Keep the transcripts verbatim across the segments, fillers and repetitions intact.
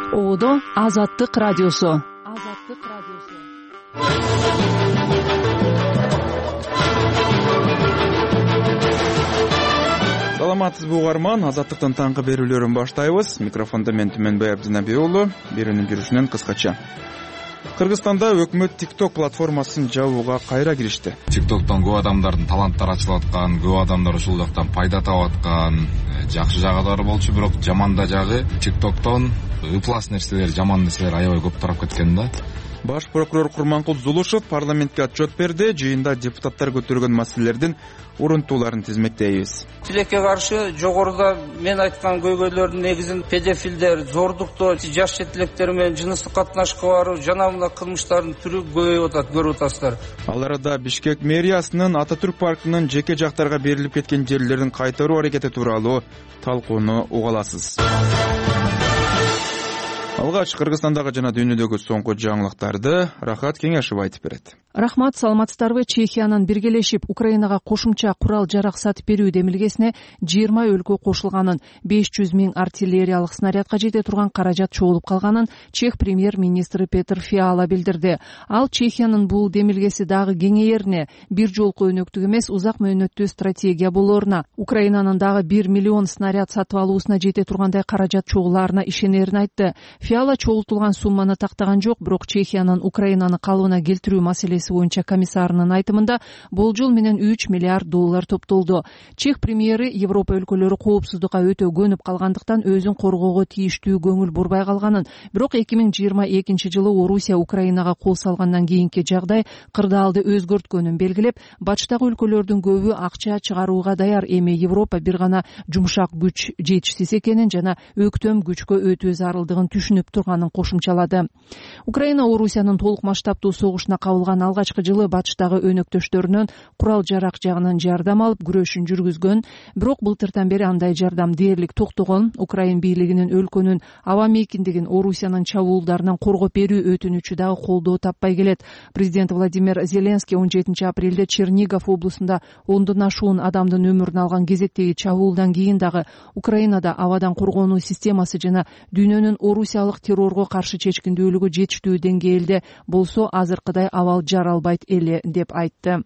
Оодо Азаттык радиосу. Азаттык радиосу. Саламатсызбы угарман, Азаттыктын таңкы берүүлөрүн баштайбыз. Микрофондо мен Түмөнбай Абдинабек уулу. Берүүнүн жүрүшүнөн кыскача. Кыргызстанда өкмөт TikTok платформасын жабууга кайра киришти. TikToктон көп адамдардын таланттары ачылып аткан, көп адамдар ушул жактан пайда таап аткан, жакшы жагы да бар болчу, бирок жаман да жагы TikToктон ыплас нерселер, жаман нерселер аябай көп тарап кеткен да. Баш прокурор Курманкул Зулушев парламентке отчет берди. Жыйында депутаттар көтөргөн маселелердин урунтууларын тизмектейбиз. Тилекке каршы жогоруда мен айткан көйгөйлөрдүн негизин педофилдер, зордуктоо, жаш четилектер менен жыныстык катнашка баруу жана мына кылмыштардын түрү көбөйүп атат, көрүп атасыздар. Ал арада Бишкек мэриясынын Ататүрк паркынын жеке жактарга берилип кеткен жерлерин кайтаруу аракети тууралуу талкууну уга аласыз. Алгач Кыргызстандагы жана дүйнөдөгү соңку жаңылыктарды Рахат Кеңешев айтып берет. Рахмат, саламатсыздарбы? Чехиянын биргелешип Украинага кошумча курал жарак сатып берүү демилгесине жыйырма өлкө кошулганын, беш жүз миң артиллериялык снарядка жете турган каражат чогулуп калганын Чех премьер-министри Петр Фиала билдирди. Ал Чехиянын бул демилгеси дагы кеңейерине, бир жолку өнөктүк эмес, узак мөөнөттүү стратегия болооруна, Украинанын дагы бир миллион снаряд сатып алуусуна жете тургандай каражат чогулаарына ишенерин айтты. Фиала чогултулган сумманы тактаган жок, бирок Чехиянын Украинаны калыбына келтирүү маселеси боюнча комиссарынын айтымында болжол менен үч миллиард доллар топтолду. Чех премьери Европа өлкөлөрү коопсуздукка өтө көнүп калгандыктан өзүн коргоого тийиштүү көңүл бурбай калганын, бирок эки миң жыйырма экинчи жылы Орусия Украинага кол салгандан кийинки жагдай кырдаалды өзгөрткөнүн белгилеп, бачтагы өлкөлөрдүн көбү акча чыгарууга даяр, эми Европа бир гана жумшак күч жетишсиз экенин жана өктөм күчкө өтүү зарылдыгын түшүнүп турганын кошумчалады. Украина Орусиянын толук масштабтуу согушуна кабылган алгачкы жылы батыштагы өнөктөштөрүнөн курал жарак жагынан жардам алып күрөшүн жүргүзгөн, бирок былтыртан бери андай жардам дээрлик токтогон. Украин бийлигинин өлкөнүн аба мейкиндигин Орусиянын чабуулдарынан коргоп берүү өтүнүчү дагы колдоо таппай келет. Президент Владимир Зеленский он жетинчи апрелде Чернигов облусунда ондон ашуун адамдын өмүрүн алган кезектеги чабуулдан кийин дагы Украинада абадан коргонуу системасы жана дүйнөнүн орусиялык террорго каршы чечкиндүүлүгү жетиштүү деңгээлде болсо азыркыдай абал жаралбайт эле деп айтты.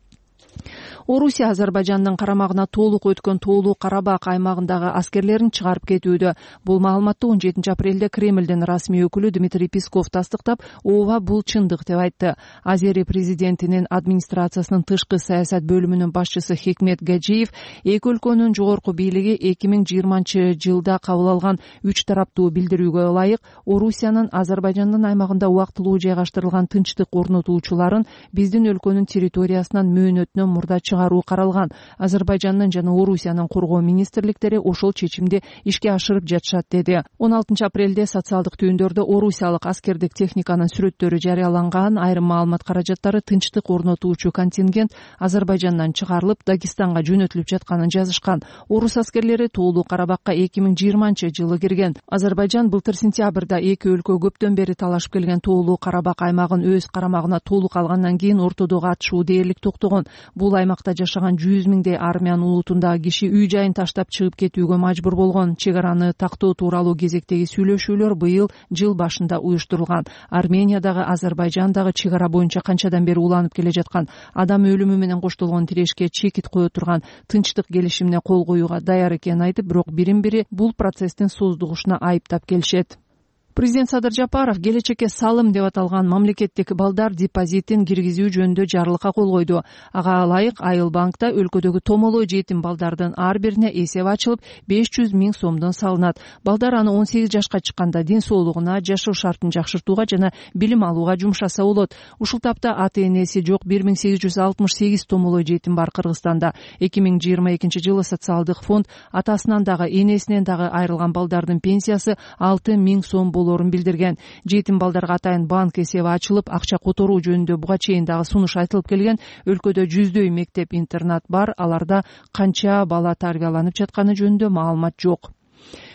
Орусия Азербайжандын карамагына толук өткөн Тоолуу Карабак аймагындагы аскерлерин чыгарып кетүүдө. Бул маалыматты он жетинчи апрелде Кремлдин расмий өкүлү Дмитрий Песков тастыктап, ооба бул чындык деп айтты. Азери президентинин администрациясынын тышкы саясат бөлүмүнүн башчысы Хикмет Гаджиев эки өлкөнүн жогорку бийлиги эки миң жыйырманчы жылда кабыл алган үч тараптуу билдирүүгө ылайык Орусиянын Азербайжандын аймагында убактылуу жайгаштырылган тынчтык орнотуучуларын биздин өлкөнүн территориясынан мөөнөтүнөн мурда чыгаруу каралган. Азербайжандын жана Орусиянын коргоо министрликтери ошол чечимди ишке ашырып жатышат, деди. он алтынчы апрелде социалдык түйүндөрдө орусиялык аскердик техниканын сүрөттөрү жарыяланган. Айрым маалымат каражаттары тынчтык орнотуучу контингент Азербайжандан чыгарылып, Дагестанга жөнөтүлүп жатканын жазышкан. Орус аскерлери Тоолуу Карабакка эки миң жыйырманчы жылы кирген. Азербайжан былтыр сентябрда эки өлкө көптөн бери талашып келген Тоолуу Карабак аймагын өз карамагына толук алгандан кийин ортодогу атышуу дээрлик токтогон. Бул аймакта жашаган жүз миңдей армян улутундагы киши үй жайын таштап чыгып кетүүгө мажбур болгон. Чек араны тактоо тууралуу кезектеги сүйлөшүүлөр быйыл жыл башында уюштурулган. Армениядагы, Азербайжандагы чек ара боюнча канчадан бери уланып келе жаткан, адам өлүмү менен коштолгон тирешке чекит кое турган тынчтык келишимине кол коюуга даяр экенин айтып, бирок бирин-бири бул процесстин создугушуна айыптап келишет. Президент Садыр Жапаров келечекке салым деп аталган мамлекеттик балдар депозитин киргизүү жөнүндө жарлыкка кол койду. Ага ылайык Айыл банкта өлкөдөгү томолой жетим балдардын ар бирине эсеп ачылып, беш жүз миң сомдон салынат. Балдар аны он сегиз жашка чыкканда ден соолугуна, жашоо шартын жакшыртууга жана билим алууга жумшаса болот. Ушул тапта ата-энеси жок бир миң сегиз жүз алтымыш сегиз томолой жетим бар Кыргызстанда. эки миң жыйырма экинчи жылы социалдык фонд атасынан дагы энесинен дагы айрылган балдардын пенсиясы алты миң сом болорун билдирген. Жетим балдарга атайын банк эсеби ачылып, акча которуу жөнүндө буга чейин дагы сунуш айтылып келген. Өлкөдө жүздөй мектеп-интернат бар, аларда канча бала тарбияланып жатканы жөнүндө маалымат жок.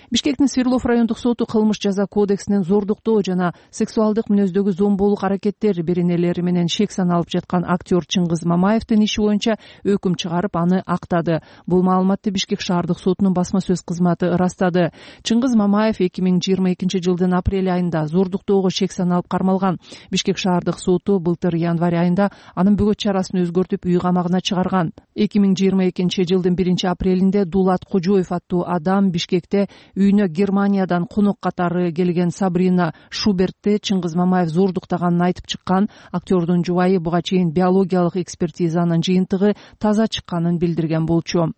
Бишкектин Свердлов райондук соту кылмыш жаза кодексинин зордуктоо жана сексуалдык мүнөздөгү зомбулук аракеттер беренелери менен шек саналып жаткан актер Чыңгыз Мамаевдин иши боюнча өкүм чыгарып, аны актады. Бул маалыматты Бишкек шаардык сотунун басма сөз кызматы ырастады. Чыңгыз Мамаев эки миң жыйырма экинчи жылдын апрель айында зордуктоого шек саналып кармалган. Бишкек шаардык соту былтыр январь айында анын бөгөт чарасын өзгөртүп үй камагына чыгарган. эки миң жыйырма экинчи жылдын биринчи апрелинде Дулат Кожоев аттуу адам Бишкекте үйүнө Германиядан конок катары келген Сабрина Шубертти Чыңгыз Мамаев зордуктаганын айтып чыккан. Актердун жубайы буга чейин биологиялык экспертизанын жыйынтыгы таза чыкканын билдирген болчу.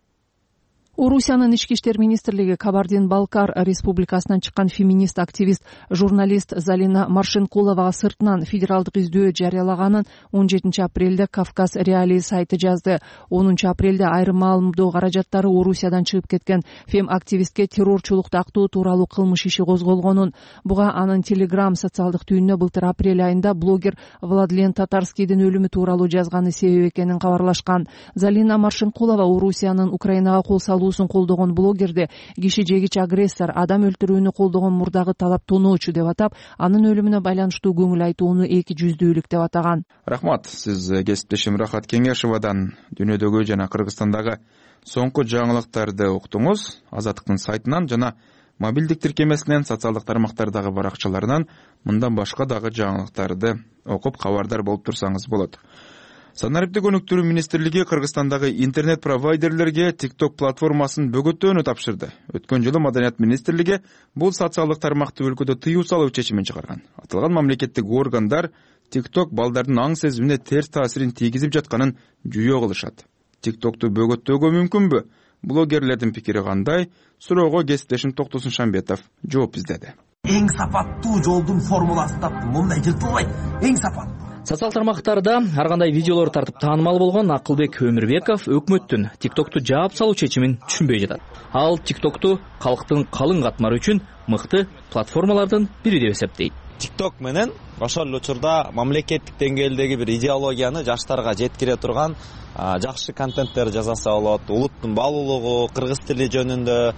Орусиянын ички иштер министрлиги Кабардин-Балкар республикасынан чыккан феминист активист журналист Залина Маршенкуловага сыртынан федералдык издөө жарыялаганын он жетинчи апрелде Кавказ Реалии сайты жазды. онунчу апрелде айрым маалымдоо каражаттары Орусиядан чыгып кеткен фем активистке террорчулукту актоо тууралуу кылмыш иши козголгонун, буга анын Телеграм социалдык түйүнүнө былтыр апрель айында блогер Владлен Татарскийдин өлүмү тууралуу жазганы себеп экенин кабарлашкан. Залина Маршенкулова Орусиянын Украинага кол салуусун колдогон блогерди киши жегич агрессор, адам өлтүрүүнү колдогон мурдагы талап тоноочу деп атап, анын өлүмүнө байланыштуу көңүл айтууну эки жүздүүлүк деп атаган. Рахмат. Сиз кесиптешим Рахат Кеңешовадан дүйнөдөгү жана Кыргызстандагы соңку жаңылыктарды уктуңуз. Азаттыктын сайтынан жана мобилдик тиркемесинен, социалдык тармактардагы баракчаларынан мындан башка дагы жаңылыктарды окуп кабардар болуп турсаңыз болот. Санариптик өнүктүрүү министрлиги Кыргызстандагы интернет провайдерлерге TikTok платформасын бөгөттөөнү тапшырды. Өткөн жылы Маданият министрлиги бул социалдык тармакты өлкөдө тыюу салуу чечимин чыгарган. Аталган мамлекеттик органдар TikTok балдардын аң сезимине терс таасирин тийгизип жатканын жүйө кылышат. TikTok'ту бөгөттөөгө мүмкүнбү? Блогерлердин пикири кандай? Суроого кесиптешим Токтосун Шамбетов жооп издеди. Эң сапаттуу жолдун формуласын таптым. Мындай жыртылбайт. Эң сапаттуу. Социал тармактарда ар кандай видеолор тартып таанымал болгон Акылбек Өмүрбеков өкмөттүн TikTok'ту жаап салуу чечимин түшүнбөй жатат. Ал TikTok'ту калктын калың катмары үчүн мыкты платформалардын бири деп эсептейт. TikTok менен ошол учурда мамлекеттик деңгээлдеги бир идеологияны жаштарга жеткире турган жакшы контенттер жасаса болот. Улуттун баалуулугу, кыргыз тили жөнүндө,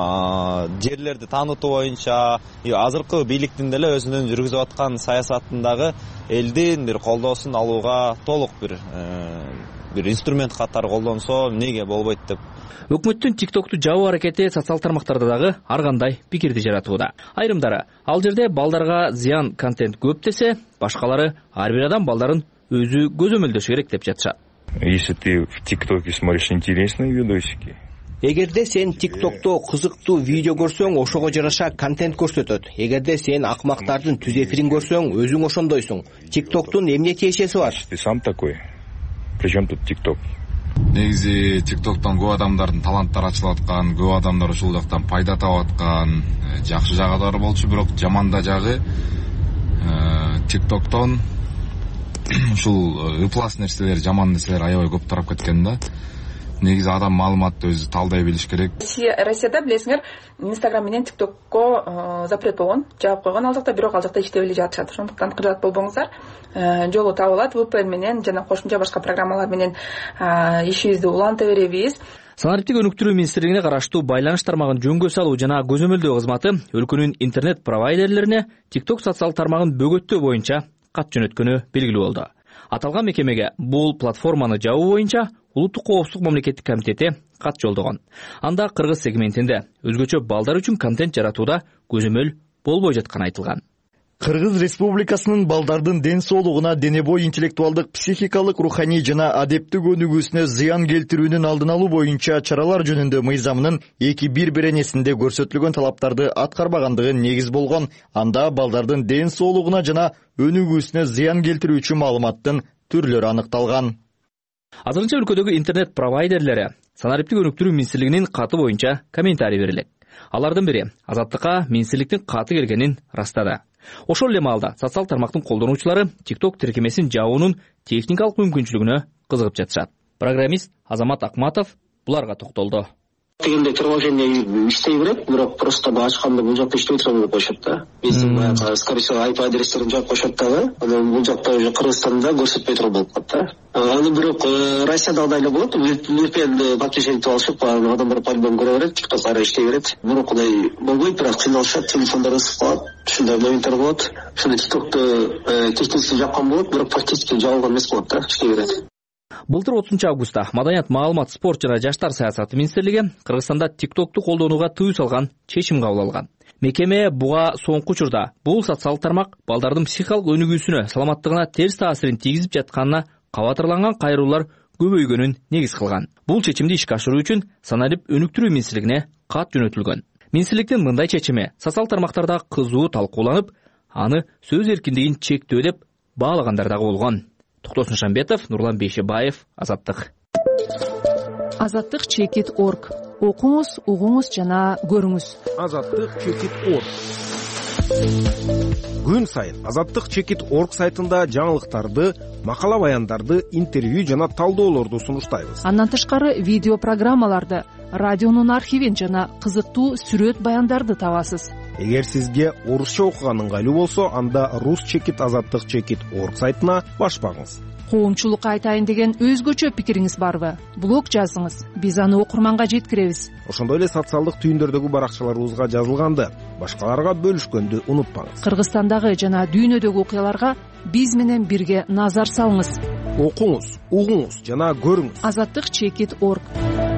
жерлерди таанытуу боюнча, азыркы бийликтин деле өзүнүн жүргүзүп аткан саясатындагы элдин бир колдоосун алууга толук бир бир инструмент катары колдонсо эмнеге болбойт деп. Өкмөттүн TikTok'ту жабуу аракети социал тармактарда дагы ар кандай пикирди жаратууда. Айрымдары ал жерде балдарга зыян контент көп десе, башкалары ар бир адам балдарын өзү көзөмөлдөшү керек деп жатышат. Если ты в ТикТоке смотришь интересные видосики. Эгерде сен TikTok'то кызыктуу видео көрсөң, ошого жараша контент көрсөтөт. Эгерде сен акмактардын түз эфирин көрсөң, өзүң ошондойсуң. TikToктун эмне тиешеси бар? Ты сам такой. Причем тут TikTok? Негизи TikToктон көп адамдардын таланттары ачылып аткан, көп адамдар ушул жактан пайда таап аткан, жакшы жагы болчу, бирок жаман да жагы TikToктон ушул ыплас нерселер, жаман нерселер аябай көп тарап кеткен да. Негизи адам маалыматты өзү талдай билиш керек. Россияда билесиңер, Instagram менен TikTokко запрет болгон, жаап койгон ал жакта, бирок ал жакта иштеп эле жатышат. Ошондуктан кырдаат болбоңуздар. Жолу табылат, ви пи эн менен жана кошумча башка программалар менен ишибизди уланта беребиз. Санариптик өнүктүрүү министрлигине караштуу байланыш тармагын жөнгө салуу жана көзөмөлдөө кызматы өлкөнүн интернет провайдерлерине TikTok социал тармагын бөгөттөө боюнча кат жөнөткөнү белгилүү болду. Аталган мекемеге бул платформаны жабуу боюнча Улуттук коопсуздук мамлекеттик комитети кат жолдогон. Анда кыргыз сегментинде өзгөчө балдар үчүн контент жаратууда көзөмөл болбой жатканы айтылган. Кыргыз Республикасынын балдардын ден соолугуна, дене бой интеллектуалдык, психикалык, руханий жана адептик өнүгүүсүнө зыян келтирүүнүн алдын алуу боюнча чаралар жөнүндө мыйзамынын эки бир беренесинде көрсөтүлгөн талаптарды аткарбагандыгы негиз болгон. Анда балдардын ден соолугуна жана өнүгүүсүнө зыян келтирүүчү маалыматтын түрлөрү аныкталган. Азырынча өлкөдөгү интернет провайдерлери Санариптик өнүктүрүү министрлигинин каты боюнча комментарий берилет. Алардын бири Азаттыкка министрликтин каты келгенин растады. Ошол эле маалда социал тармактын колдонуучулары TikTok тиркемесин жабуунун техникалык мүмкүнчүлүгүнө кызыгып жатышат. Программист Азамат Акматов буларга токтолду. дегенде приложение иштей берет, бирок просто ачканда бул жакта иштебей турган болуп коюшат да. Биздин баягы скорее всего ай пи адрестерин жаап коюшат дагы. Анан бул жакта уже Кыргызстанда көрсөтпөй турган болуп калат да. Аны бирок Россиядагы эле болот. ви пи эн подключение кылып алышып, адамдар по-любому көрө берет, TikTok ары иштей берет. Бирок кудай болбойт, бирок кыйналышат, телефондор ысып калат. Ушундай моменттер болот. Ошондо TikTok'ты технически жапкан болот, бирок практически жабылган эмес болот да, иштей берет. Былтыр отузунчу августта Маданият, маалымат, спорт жана жаштар саясаты министрлиги Кыргызстанда TikTok'ту колдонууга тыюу салган чечим кабыл алган. Мекеме буга соңку учурда бул социалдык тармак балдардын психикалык өнүгүүсүнө, саламаттыгына терс таасирин тийгизип жатканына кабатырланган кайрылуулар көбөйгөнүн негиз кылган. Бул чечимди ишке ашыруу үчүн саналып өнүктүрүү министрлигине кат жөнөтүлгөн. Министрликтин мындай чечими социалдык тармактарда кызуу талкууланып, аны сөз эркиндигин чектөө деп баалагандар дагы болгон. Токтосун Шамбетов, Нурлан Бейшебаев, Азаттык. Азаттык чекит точка орг. Окуңуз, угуңуз жана көрүңүз. Азаттык чекит точка орг. Күн сайын Азаттык чекит точка орг сайтында жаңылыктарды, макала баяндарды, интервью жана талдоолорду сунуштайбыз. Андан тышкары видео программаларды, радионун архивин жана кызыктуу сүрөт баяндарды табасыз. Эгер сизге орусча окуган ыңгайлуу болсо, анда рус чекит азаттык чекит точка орг сайтына баш багыңыз. Коомчулукка айтайын деген өзгөчө пикириңиз барбы? Блог жазыңыз, биз аны окурманга жеткиребиз. Ошондой эле социалдык түйүндөрдөгү баракчаларыбызга жазылганды башкаларга бөлүшкөндү унутпаңыз. Кыргызстандагы жана дүйнөдөгү окуяларга биз менен бирге назар салыңыз. Окуңуз, угуңуз жана көрүңүз. Азаттык чекит точка орг.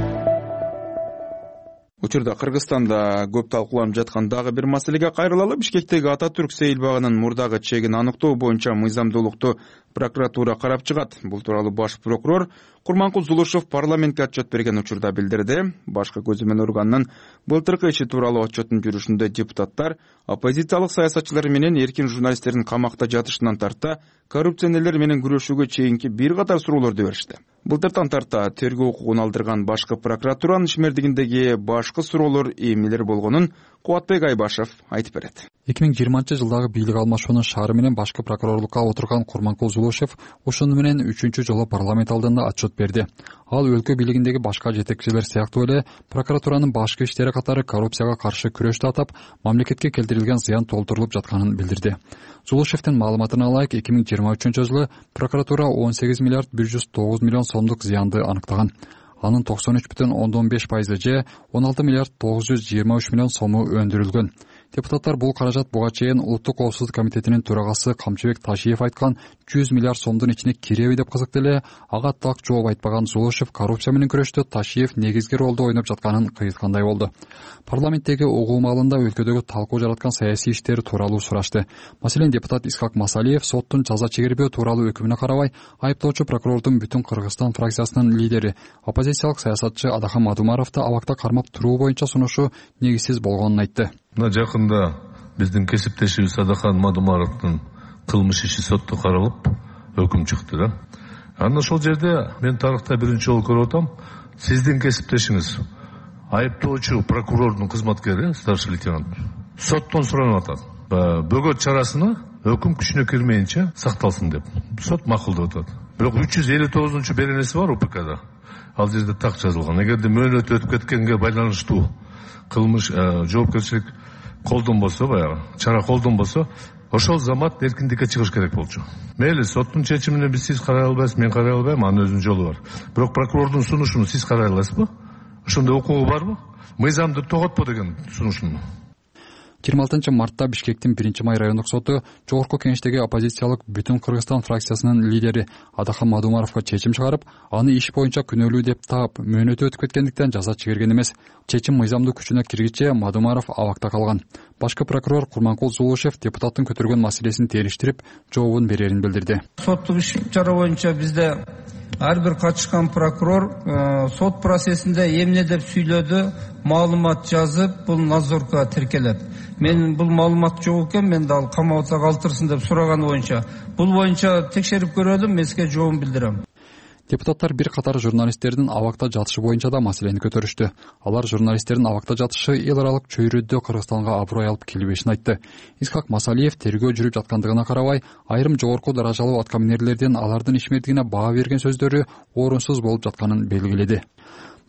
Учурда Кыргызстанда көп талкууланып жаткан дагы бир маселеге кайрылалы. Бишкектеги Ататүрк сейилбагынын мурдагы чегин аныктоо боюнча мыйзамдуулукту прокуратура карап чыгат. Бул тууралуу баш прокурор Курманкул Зулушев парламентке отчет берген учурда билдирди. Башкы көзөмөл органынын былтыркы иши тууралуу отчеттун жүрүшүндө депутаттар оппозициялык саясатчылар менен эркин журналисттердин камакта жатышынан тарта коррупционерлер менен күрөшүүгө чейинки бир катар суроолорду беришти. Былтыртан тарта тергөө укугун алдырган башкы прокуратуранын ишмердигиндеги башкы суроолор эмнелер болгонун Кубатбек Айбашев айтып берет. эки миң жыйырманчы жылдагы бийлик алмашуунун шаары менен башкы прокурорлукка отурган Курманкул Зулушев ушуну менен үчүнчү жолу парламент алдында отчет берди. Ал өлкө бийлигиндеги башка жетекчилер сыяктуу эле прокуратуранын башкы иштери катары коррупцияга каршы күрөштү атап, мамлекетке келтирилген зыян толтурулуп жатканын билдирди. Зулушевдин маалыматына ылайык, эки миң жыйырма үчүнчү жылы прокуратура он сегиз миллиард бир жүз тогуз миллион сомдук зыянды аныктаган. Анын токсон үч бүтүн ондон беш пайызы же он алты миллиард тогуз жүз жыйырма үч миллион сому өндүрүлгөн. Депутаттар бул каражат буга чейин Улуттук коопсуздук комитетинин төрагасы Камчыбек Ташиев айткан жүз миллиард сомдун ичине киреби деп кызыкты эле. Ага так жооп айтпаган Зулушев коррупция менен күрөштө Ташиев негизги ролду ойноп жатканын кыйыткандай болду. Парламенттеги угуу маалында өлкөдөгү талкуу жараткан саясий иштер тууралуу сурашты. Маселен, депутат Исхак Масалиев соттун жаза чегербөө тууралуу өкүмүнө карабай, айыптоочу прокурордун Бүтүн Кыргызстан фракциясынын лидери, оппозициялык саясатчы Адахан Мадумаровду абакта кармап туруу боюнча сунушу негизсиз болгонун айтты. Мына жакында биздин кесиптешибиз Адахан Мадумаровдун кылмыш иши сотто каралып, өкүм чыкты да. Анан ошол жерде мен тарыхта биринчи жолу көрүп атам, сиздин кесиптешиңиз айыптоочу прокурордун кызматкери, старший лейтенант, соттон суранып атат. Бөгөт чарасына өкүм күчүнө кирмейинче сакталсын деп. Сот макулдап атат. Бирок үч жүз элүү тогузунчу беренеси бар УПКда. Ал жерде так жазылган. Эгерде мөөнөтү өтүп кеткенге байланыштуу кылмыш жоопкерчилик колдонбосо, баягы чара колдонбосо, ошол замат эркиндикке чыгыш керек болчу. Мейли, соттун чечимине биз сиз карай албайсыз, мен карай албайм, анын өзүнүн жолу бар. Бирок прокурордун сунушун сиз карай аласызбы? Ошондой укугу барбы? Мыйзамды тоготпо деген сунушун. жыйырма алтынчы мартта Бишкектин биринчи май райондук соту жогорку кеңештеги оппозициялык Бүтүн Кыргызстан фракциясынын лидери Адахан Мадумаровго чечим чыгарып, аны иш боюнча күнөөлүү деп таап, мөөнөтү өтүп кеткендиктен жаза чегерген эмес. Чечим мыйзамдуу күчүнө киргиче Мадумаров абакта калган. Башкы прокурор Курманкул Зулушев депутаттын көтөргөн маселесин териштирип, жообун берерин билдирди. Соттук иш чара боюнча бизде ар бир катышкан прокурор сот процессинде эмне деп сүйлөдү, маалымат жазып, бул надзорго тиркелет. Мен бул маалымат жок экен, мен дал камабызга калтырсын деп сураганы боюнча, бул боюнча текшерип көрөлүм, мен сизге жообун билдирем. Депутаттар бир катар журналисттердин абакта жатышы боюнча да маселени көтөрүштү. Алар журналисттердин абакта жатышы эл аралык чөйрөдө Кыргызстанга аброй алып келбешин айтты. Исхак Масалиев тергөө жүрүп жаткандыгына карабай, айрым жогорку даражалуу аткаминерлердин алардын ишмердигине баа берген сөздөрү орунсуз болуп жатканын белгиледи.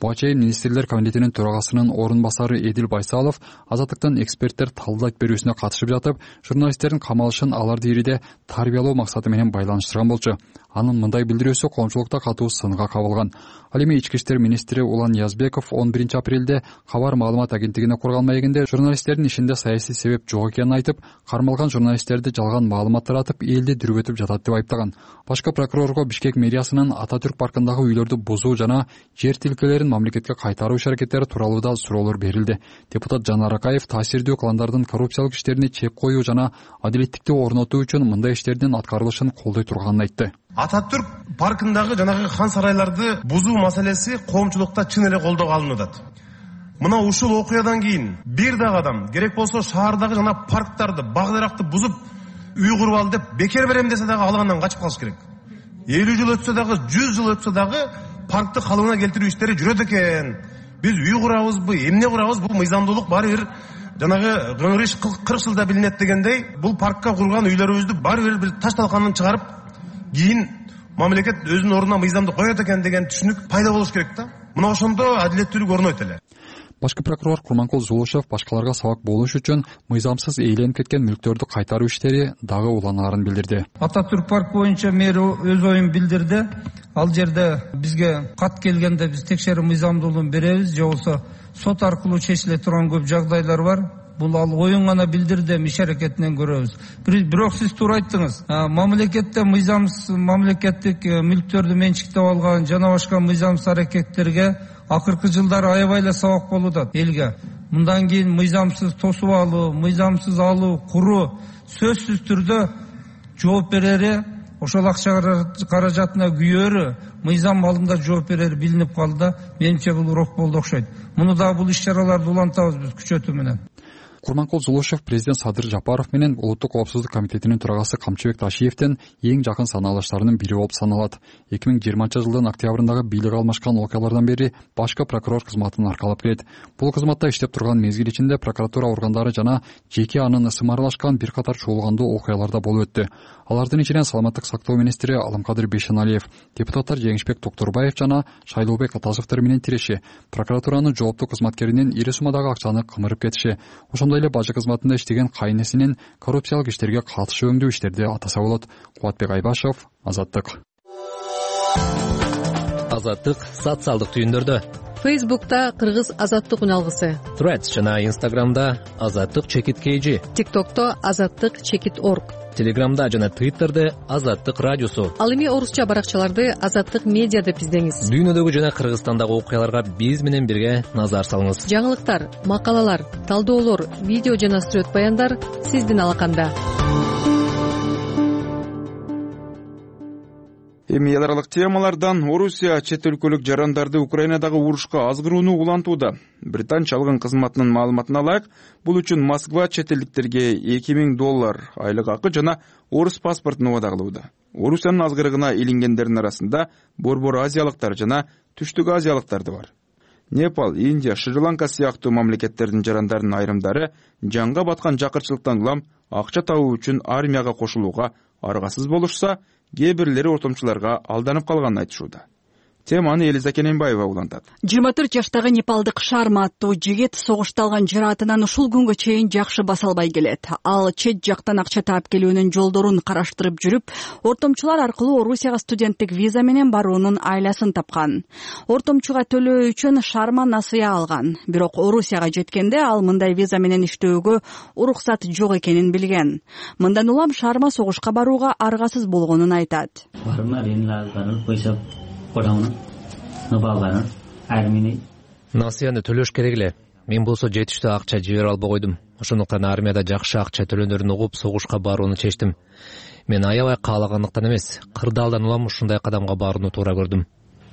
Буга чейин министрлер комитетинин төрагасынын орун басары Эдил Байсалов Азаттыктын эксперттер талдайт берүүсүнө катышып жатып, журналисттердин камалышын аларды ириде тарбиялоо максаты менен байланыштырган болчу. Анын мындай билдирүүсү коомчулукта катуу сынга кабылган. Ал эми ички иштер министри Улан Язбеков он биринчи апрелде Кабар маалымат агенттигине курган маегинде журналисттердин ишинде саясий себеп жок экенин айтып, кармалган журналисттерди жалган маалымат таратып, элди дүрбөтүп жатат деп айыптаган. Башкы прокурорго Бишкек мэриясынын Ататүрк паркындагы үйлөрдү бузуу жана жер тилкелерин мамлекетке кайтаруу иш-аракеттери тууралуу да суроолор берилди. Депутат Жанар Акаев таасирдүү кландардын коррупциялык иштерине чек коюу жана адилеттикти орнотуу үчүн мындай иштердин аткарылышын колдой турганын айтты. Ататүрк паркындагы жанагы хан сарайларды бузуу маселеси коомчулукта чын эле колдоого алынып атат. Мына ушул окуядан кийин бир дагы адам керек болсо шаардагы жана парктарды, баг-даракты бузуп үй куруп ал деп бекер берем десе дагы алгандан качып калыш керек. элүү жыл өтсө дагы, жүз жыл өтсө дагы паркты калыбына келтирүү иштери жүрөт экен. Биз үй курабызбы, эмне курабыз, бул мыйзамдуулук баары бир жанагы кыңырыш кырк жылда билинет дегендей, бул паркка курган үйлөрүбүздү баары бир бир таш талканын чыгарып, кийин мамлекет өзүнүн ордуна мыйзамды коет экен деген түшүнүк пайда болуш керек да. Мына ошондо адилеттүүлүк орнойт эле. Башкы прокурор Курманкул Зулушев башкаларга сабак болуш үчүн мыйзамсыз ээленип кеткен мүлктөрдү кайтаруу иштери дагы уланаарын билдирди. Ататүрк парк боюнча мэр өз оюн билдирди. Ал жерде бизге кат келгенде биз текшерүү мыйзамдуулугун беребиз, же болбосо сот аркылуу чечиле турган көп жагдайлар бар. Бул ал оюн гана билдирди, иш-аракетинен көрөбүз. Бирок сиз туура айттыңыз. Мамлекетте мыйзамсыз мамлекеттик мүлктөрдү менчиктеп алган жана башка мыйзамсыз аракеттерге акыркы жылдары аябай эле сабак болуп атат элге. Мындан кийин мыйзамсыз тосуп алуу, мыйзамсыз алуу, куруу сөзсүз түрдө жооп берери, ошол акча каражатына күйөрү, мыйзам алдында жооп берери билинип калды. Менимче бул урок болду окшойт. Муну да бул иш-чараларды улантабыз биз күчөтүү менен. Курманкул Зулушев президент Садыр Жапаров менен Улуттук коопсуздук комитетинин төрагасы Камчыбек Ташиевден эң жакын санаалыштарынын бири болуп саналат. эки миң жыйырманчы жылдын октябрындагы бийлик алмашкан окуялардан бери башкы прокурор кызматын аркалап келет. Бул кызматта иштеп турган мезгил ичинде прокуратура органдары жана жеке анын ысым аралашкан бир катар чуулгандуу окуяларда болуп өттү. Алардын ичинен саламаттык сактоо министри Аламкадыр Бейшеналиев, депутаттар Жеңишбек Токтурбаев жана Шайлообек Атазовдор менен тиреши, прокуратуранын жооптуу кызматкеринин ири суммадагы акчаны кымырып кетиши, ошондой эле бажы кызматында иштеген кайнесинин коррупциялык иштерге катышы өңдүү иштерди атаса болот. Кубатбек Айбашев, Азаттык. Азаттык социалдык түйүндөрдө. Фейсбукта Кыргыз Азаттык үналгысы. Threads жана Инстаграмда Азаттык чекит kg. TikTokто Азаттык чекит org. Телеграмда жана Твиттерде Азаттык радиосу. Ал эми орусча баракчаларды Азаттык медиа деп издеңиз. Дүйнөдөгү жана Кыргызстандагы окуяларга биз менен бирге назар салыңыз. Жаңылыктар, макалалар, талдоолор, видео жана сүрөт баяндар сиздин алаканда. Эми эл аралык темалардан Орусия чет өлкөлүк жарандарды Украинадагы урушка азгырууну улантууда. Британ чалгын кызматынын маалыматына ылайык, бул үчүн Москва чет элдиктерге эки миң доллар айлык акы жана орус паспортун убада кылууда. Орусиянын азгырыгына илингендердин арасында Борбор азиялыктар жана Түштүк азиялыктар да бар. Непал, Индия, Шри-Ланка сыяктуу мамлекеттердин жарандардын айрымдары жанга баткан жакырчылыктан улам акча табуу үчүн армияга кошулууга аргасыз болушса, кээ бирлери ортомчуларга алданып калганын айтышууда. Теманы Элиза Кененбаева улантат. жыйырма төрт жаштагы непалдык Шарма аттуу жигит согушта алган жараатынан ушул күнгө чейин жакшы баса албай келет. Ал чет жактан акча таап келүүнүн жолдорун караштырып жүрүп, ортомчулар аркылуу Орусияга студенттик виза менен баруунун айласын тапкан. Ортомчуга төлөө үчүн Шарма насыя алган. Бирок Орусияга жеткенде ал мындай виза менен иштөөгө уруксат жок экенин билген. Мындан улам Шарма согушка барууга аргасыз болгонун айтат. Насыяны төлөш керек эле. Мен болсо жетиштүү акча жибере албай койдум. Ошондуктан армияда жакшы акча төлөнөрүн угуп согушка барууну чечтим. Мен аябай каалагандыктан эмес, кырдаалдан улам ушундай кадамга барууну туура көрдүм.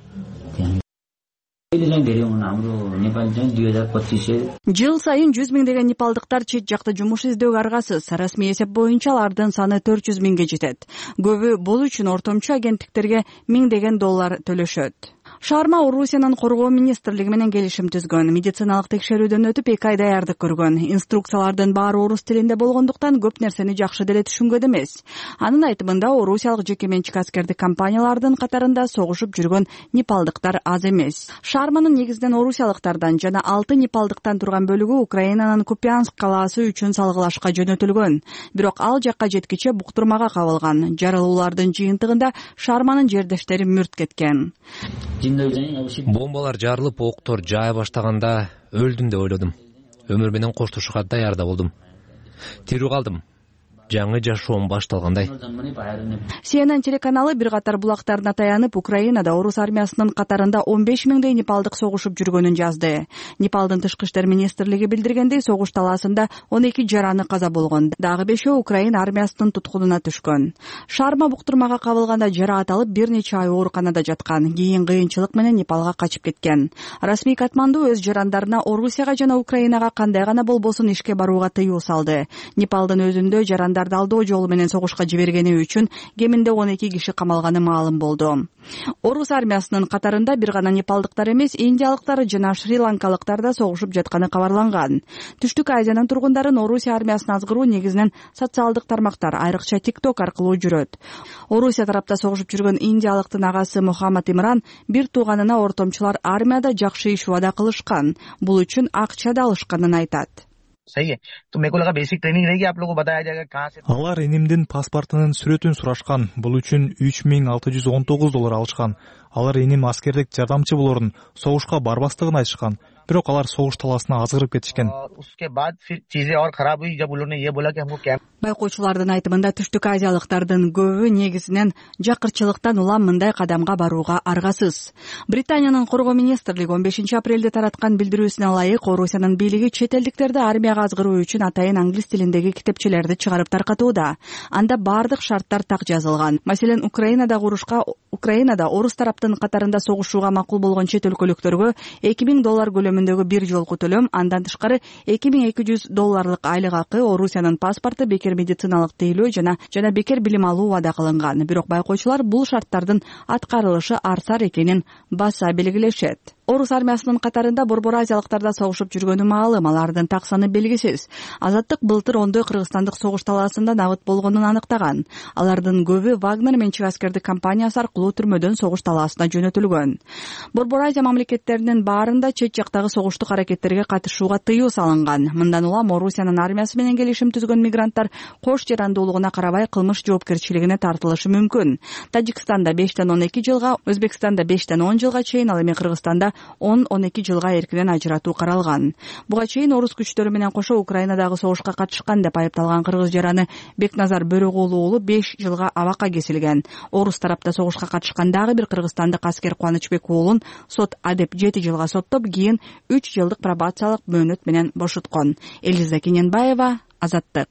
Жыл сайын жүз миңдеген непалдыктар чет жакта жумуш издөөгө аргасыз. Расмий эсеп боюнча алардын саны төрт жүз миңге жетет. Көбү бул үчүн ортомчу агенттиктерге миңдеген доллар төлөшөт. Шаарма Орусиянын коргоо министрлиги менен келишим түзгөн. Медициналык текшерүүдөн өтүп эки ай даярдык көргөн. Инструкциялардын баары орус тилинде болгондуктан көп нерсени жакшы деле түшүнгөн эмес. Анын айтымында орусиялык жеке менчик аскердик компаниялардын катарында согушуп жүргөн непалдыктар аз эмес. Шаарманын негизинен орусиялыктардан жана алты непалдыктан турган бөлүгү Украинанын Купянск калаасы үчүн салгылашка жөнөтүлгөн. Бирок ал жакка жеткиче буктурмага кабылган. Жарылуулардын жыйынтыгында Шаарманын жердештери мүрт кеткен. Бомбалар жарылып, октор жая баштаганда өлдүм деп ойлодум. Өмүр менен коштошууга даярда болдум. Тирүү калдым. Жаңы жашоом башталгандай. Си Эн Эн телеканалы бир катар булактарына таянып, Украинада орус армиясынын катарында он беш миңдей непалдык согушуп жүргөнүн жазды. Непалдын тышкы иштер министрлиги билдиргендей, согуш талаасында он эки жараны каза болгон. Дагы бешөө Украина армиясынын туткунуна түшкөн. Шаарма буктурмага кабылганда жараат алып бир нече ай ооруканада жаткан. Кийин кыйынчылык менен Непалга качып кеткен. Расмий Катманду өз жарандарына Орусияга жана Украинага кандай гана болбосун ишке барууга тыюу салды. Непалдын өзүндө жарандар алдоо жолу менен согушка жибергени үчүн кеминде он эки киши камалганы маалым болду. Орус армиясынын катарында бир гана непалдыктар эмес, индиялыктар жана шри-ланкалыктар да согушуп жатканы кабарланган. Түштүк Азиянын тургундарын Орусия армиясына азгыруу негизинен социалдык тармактар, айрыкча TikTok аркылуу жүрөт. Орусия тарапта согушуп жүргөн индиялыктын агасы Мухаммад Имран бир тууганына ортомчулар армияда жакшы иш убада кылышкан, бул үчүн акча да алышканын айтат. Алар энимдин паспортунун сүрөтүн сурашкан. Бул үчүн үч миң алты жүз он тогуз доллар алышкан. Алар эним аскердик жардамчы болорун, согушка барбастыгын айтышкан. Бирок алар согуш талаасына азгырып кетишкен. Байкоочулардын айтымында Түштүк Азиялыктардын көбү негизинен жакырчылыктан улам мындай кадамга барууга аргасыз. Британиянын коргоо министрлиги он бешинчи апрелде тараткан билдирүүсүнө ылайык Орусиянын бийлиги чет элдиктерди армияга азгыруу үчүн атайын англис тилиндеги китепчелерди чыгарып таркатууда. Анда бардык шарттар так жазылган. Маселен, Украинада урушка Украинада орус тараптын катарында согушууга макул болгон чет өлкөлүктөргө эки миң доллар көлөмүндөгү бир жолку төлөм, андан тышкары эки миң эки жүз долларлык айлык акы, Орусиянын паспорту, бекер медициналык тейлөө жана жана бекер билим алуу вада кылынган. Бирок байкоочулар бул шарттардын аткарылышы арсар экенин баса белгилешет. Орус армиясынын катарында борбор азиялыктарда согушуп жүргөнү маалым, алардын так саны белгисиз. Азаттык былтыр ондой кыргызстандык согуш талаасында набыт болгонун аныктаган. Алардын көбү Вагнер менчик аскердик компаниясы аркылуу түрмөдөн согуш талаасына жөнөтүлгөн. Борбор Азия мамлекеттеринин баарында чет жактагы согуштук аракеттерге катышууга тыюу салынган. Мындан улам Орусиянын армиясы менен келишим түзгөн мигранттар кош жарандуулугуна карабай кылмыш жоопкерчилигине тартылышы мүмкүн. Тажикстанда бештен он эки жылга, Өзбекстанда бештен он жылга чейин, ал эми Кыргызстанда он он эки жылга эркинен ажыратуу каралган. Буга чейин орус күчтөрү менен кошо Украинадагы согушка катышкан деп айыпталган кыргыз жараны Бекназар Бөрөгулу уулу беш жылга абакка кесилген. Орус тарапта согушка катышкан дагы бир кыргызстандык аскер Кубанычбек уулун сот адеп жети жылга соттоп, кийин үч жылдык пробациялык мөөнөт менен бошоткон. Элиза Кененбаева, Азаттык.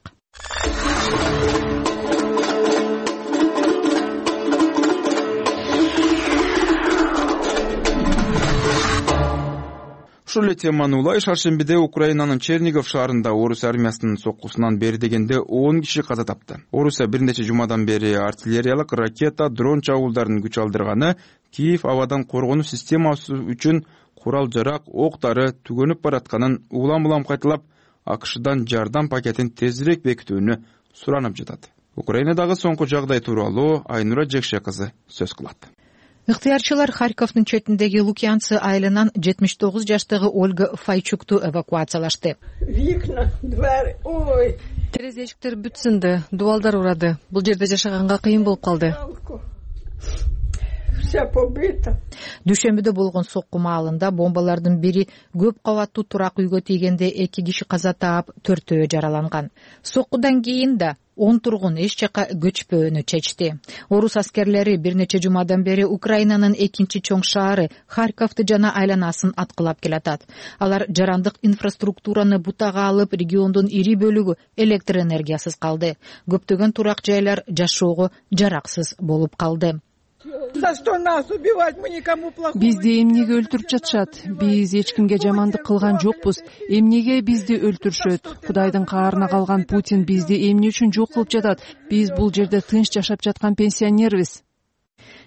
Ушул эле теманы улай Шаршембиде Украинанын Чернигов шаарында орус армиясынын соккусунан бери дегенде он киши каза тапты. Орусия бир нече жумадан бери артиллериялык, ракета, дрон чабуулдарын күч алдырганы, Киев абадан коргонуу системасы үчүн курал-жарак, октары түгөнүп баратканын улам-улам кайталап, АКШдан жардам пакетин тезирээк бекитүүнү суранып жатат. Украинадагы соңку жагдай тууралуу Айнура Жекше кызы сөз кылат. Ыктыярчылар Харьковдун четиндеги Лукьянцы айылынан жетимиш тогуз жаштагы Ольга Файчукту эвакуациялашты. Викна, дверь, ой. Терезе эшиктер бүт сынды, дубалдар урады. Бул жерде жашаганга кыйын болуп калды. Вся побита. Дүйшөмбүдө болгон сокку маалында бомбалардын бири көп кабаттуу турак үйгө тийгенде эки киши каза таап, төртөө жараланган. Соккудан кийин да он тургун эч жака көчпөөнү чечти. Орус аскерлери бир нече жумадан бери Украинанын экинчи чоң шаары Харьковду жана айланасын аткылап келатат. Алар жарандык инфраструктураны бутага алып, региондун ири бөлүгү электр энергиясыз калды. Көптөгөн турак жайлар жашоого жараксыз болуп калды. За что нас убивать? Мы никому плохого. Бизди эмнеге өлтүрүп жатышат? Биз эч кимге жамандык кылган жокпуз. Эмнеге бизди өлтүрүшөт? Кудайдын каарына калган Путин бизди эмне үчүн жок кылып жатат? Биз бул жерде тынч жашап жаткан пенсионербиз.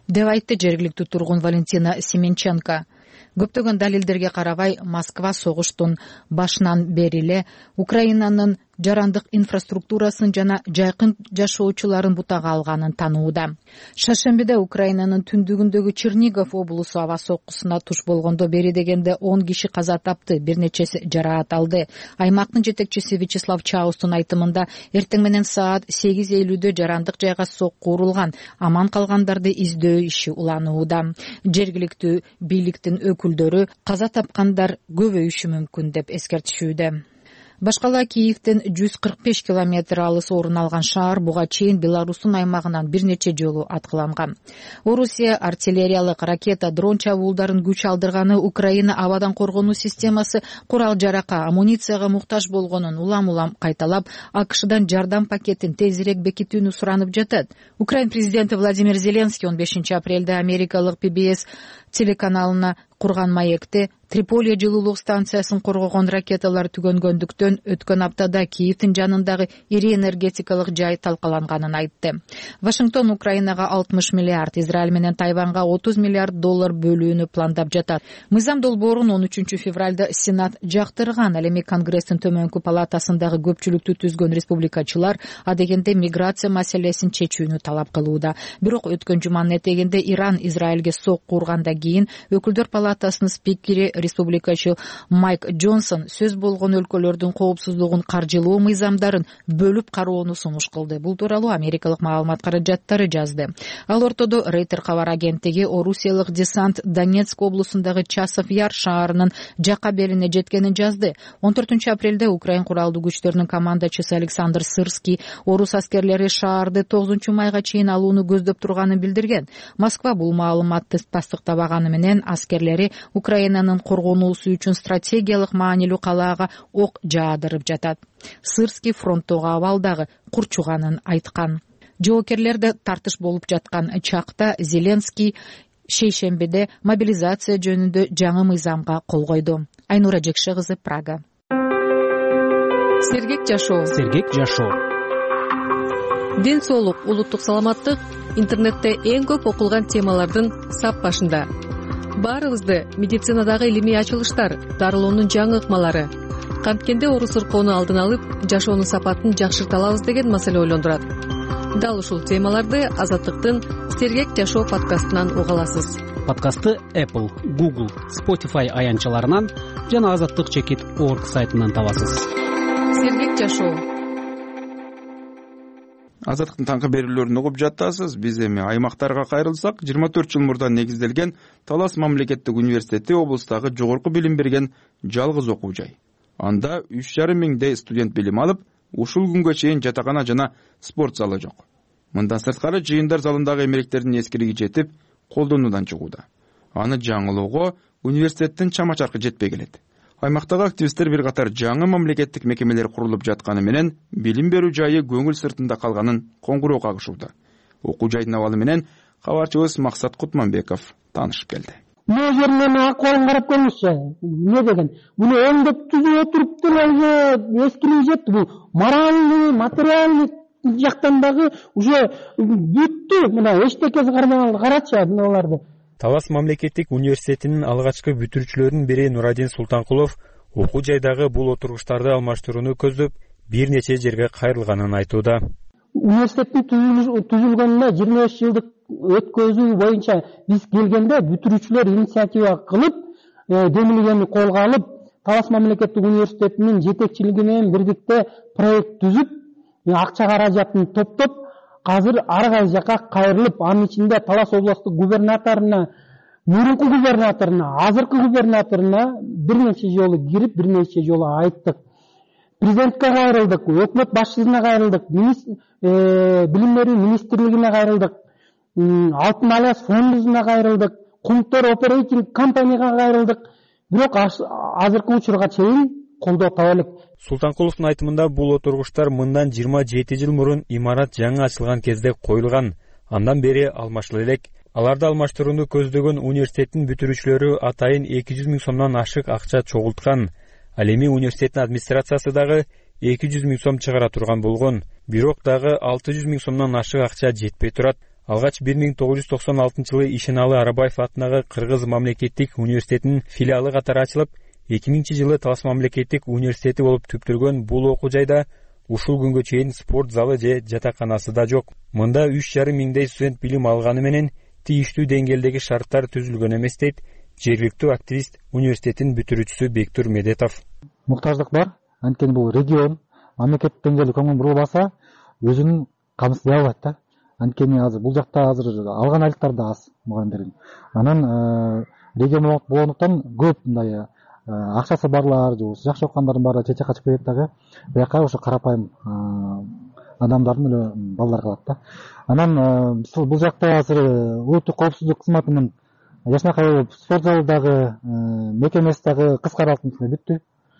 деп айтты жергиликтүү тургун Валентина Семенченко. Көптөгөн далилдерге карабай, Москва согуштун башынан бери эле Украинанын жарандык инфраструктурасын жана жайкын жашоочуларын бутага алганын таанууда. Шаршембиде Украинанын түндүгүндөгү Чернигов облусу аба соккусуна туш болгондо бери дегенде он киши каза тапты, бир нечеси жараат алды. Аймактын жетекчиси Вячеслав Чаустун айтымында эртең менен саат сегиз элүүдө жарандык жайга сокку урулган, аман калгандарды издөө иши уланууда. Жергиликтүү бийликтин өкүлдөрү каза тапкандар көбөйүшү мүмкүн деп эскертишүүдө. Башкала Киевден жүз кырк беш километр алыс орун алган шаар буга чейин Беларустун аймагынан бир нече жолу аткыланган. Орусия артиллериялык ракета, дрон чабуулдарын күч алдырганы Украина абадан коргонуу системасы курал-жаракка, амуницияга муктаж болгонун улам-улам кайталап, АКШдан жардам пакетин тезирээк бекитүүнү суранып жатат. Украин президенти Владимир Зеленский он бешинчи апрелде америкалык Пи Би Эс телеканалына курган маекте Триполи жылуулук станциясын коргогон ракеталар түгөнгөндүктөн өткөн аптада Киевдин жанындагы ири энергетикалык жай талкаланганын айтты. Вашингтон Украинага алтымыш миллиард, Израиль менен Тайванга отуз миллиард доллар бөлүүнү пландап жатат. Мыйзам долбоорун он үчүнчү февралда Сенат жактырган. Ал эми Конгресстин төмөнкү палатасындагы көпчүлүктү түзгөн республикачылар адегенде миграция маселесин чечүүнү талап кылууда. Бирок өткөн жуманын этегинде Иран Израилге сокку ургандан кийин өкүлдөр палатасынын спикери республикачы Майк Джонсон сөз болгон өлкөлөрдүн коопсуздугун каржылоо мыйзамдарын бөлүп кароону сунуш кылды. Бул тууралуу америкалык маалымат каражаттары жазды. Ал ортодо Рейтер кабар агенттиги орусиялык десант Донецк облусундагы Часов Яр шаарынын жакка белине жеткенин жазды. он төртүнчү апрелде Украин куралдуу күчтөрүнүн командачысы Александр Сырский орус аскерлери шаарды тогузунчу майга чейин алууну көздөп турганын билдирген. Москва бул маалыматты тастыктабаганы менен аскерлери Украинанын коргонуусу үчүн стратегиялык маанилүү калаага ок жаадырып жатат. Сырский фронттогу абалдагы курчуганын айткан. Жоокерлерде тартыш болуп жаткан чакта Зеленский шейшембиде мобилизация жөнүндө жаңы мыйзамга кол койду. Айнура Жекше кызы, Прага. Сергек жашоо. Сергек жашоо. Ден соолук, улуттук саламаттык интернетте эң көп окулган темалардын сап башында. Баарыбызды медицинадагы илимий ачылыштар, дарылоонун жаңы ыкмалары, канткенде оору сыркоону алдын алып, жашоонун сапатын жакшырта алабыз деген маселе ойлондурат. Дал ушул темаларды Азаттыктын Сергек жашоо подкастынан уга аласыз. Подкастты Apple, Google, Spotify аянтчаларынан жана азаттык чекит точка орг сайтынан табасыз. Сергек жашоо. Азаттыктын таңкы берүүлөрүн угуп жатасыз. Биз эми аймактарга кайрылсак, жыйырма төрт жыл мурда негизделген Талас мамлекеттик университети облустагы жогорку билим берген жалгыз окуу жай. Анда үч жарым миңдей студент билим алып, ушул күнгө чейин жатакана жана спорт залы жок. Мындан сырткары жыйындар залындагы эмеректердин эскилиги жетип, колдонуудан чыгууда. Аны жаңылоого университеттин чама-чаркы жетпей келет. Аймактагы активисттер бир катар жаңы мамлекеттик мекемелер курулуп жатканы менен билим берүү жайы көңүл сыртында калганын коңгуроо кагышууда. Окуу жайдын абалы менен кабарчыбыз Максат Кутманбеков таанышып келди. Мына жеринен акыбалын карап көрүңүзчү. Эмне деген? Муну оңдоп түзүп отуруп деле эскилиги жетти. Бул моральный, материальный жактан дагы уже бүттү. Мына эчтекеси кармаган карачы мыналарды. Талас мамлекеттик университетинин алгачкы бүтүрүүчүлөрүнүн бири Нурадин Султанкулов окуу жайдагы бул отургучтарды алмаштырууну көздөп бир нече жерге кайрылганын айтууда. Университеттин түзүлгөнүнө жыйырма беш жылдык өткөзүү боюнча биз келгенде бүтүрүүчүлөр инициатива кылып, демилгени колго алып, Талас мамлекеттик университетинин жетекчилиги менен бирдикте проект түзүп, акча каражатын топтоп, азыр ар кайсы жака кайрылып, анын ичинде Талас областык губернаторуна, мурунку губернаторуна, азыркы губернаторуна бир нече жолу кирип, бир нече жолу айттык. Президентке кайрылдык, өкмөт башчысына кайрылдык, билим берүү министрлигине кайрылдык, Алтын Аляс фондуна кайрылдык, Кумтор оперейтинг компанияга кайрылдык. Бирок азыркы учурга чейин колдоо таба элек. Султанкуловдун айтымында бул отургучтар мындан жыйырма жети жыл мурун имарат жаңы ачылган кезде коюлган. Андан бери алмашыла элек. Аларды алмаштырууну көздөгөн университеттин бүтүрүүчүлөрү атайын эки жүз миң сомдон ашык акча чогулткан. Ал эми университеттин администрациясы дагы эки жүз миң сом чыгара турган болгон. Бирок дагы алты жүз миң сомдон ашык акча жетпей турат. алгач бир миң тогуз жүз токсон алтынчы жылы Ишеналы Арабаев атындагы Кыргыз мамлекеттик университетинин филиалы катары ачылып, эки миңинчи жылы Талас мамлекеттик университети болуп түптөлгөн бул окуу жайда ушул күнгө чейин спорт залы же жатаканасы да жок. Мында үч жарым миңдей студент билим алганы менен тийиштүү деңгээлдеги шарттар түзүлгөн эмес дейт жергиликтүү активист, университеттин бүтүрүүчүсү Бектур Медетов. Муктаждык бар, анткени бул регион мамлекет деңгээлде көңүл бурулбаса өзүнүн камсыздай албайт да. Анткени азыр бул жакта азыр алган айлыктар да аз мугалимдердин. Анан регион болгондуктан көп мындай акчасы барлар же жакшы окугандардын баары чече качып кетет дагы. Бияка ошо карапайым адамдардын эле балдар калат да. Анан бул жакта азыр улуттук коопсуздук кызматынын жашынакай спорт залдагы мекемеси дагы кыскартылып бүттү.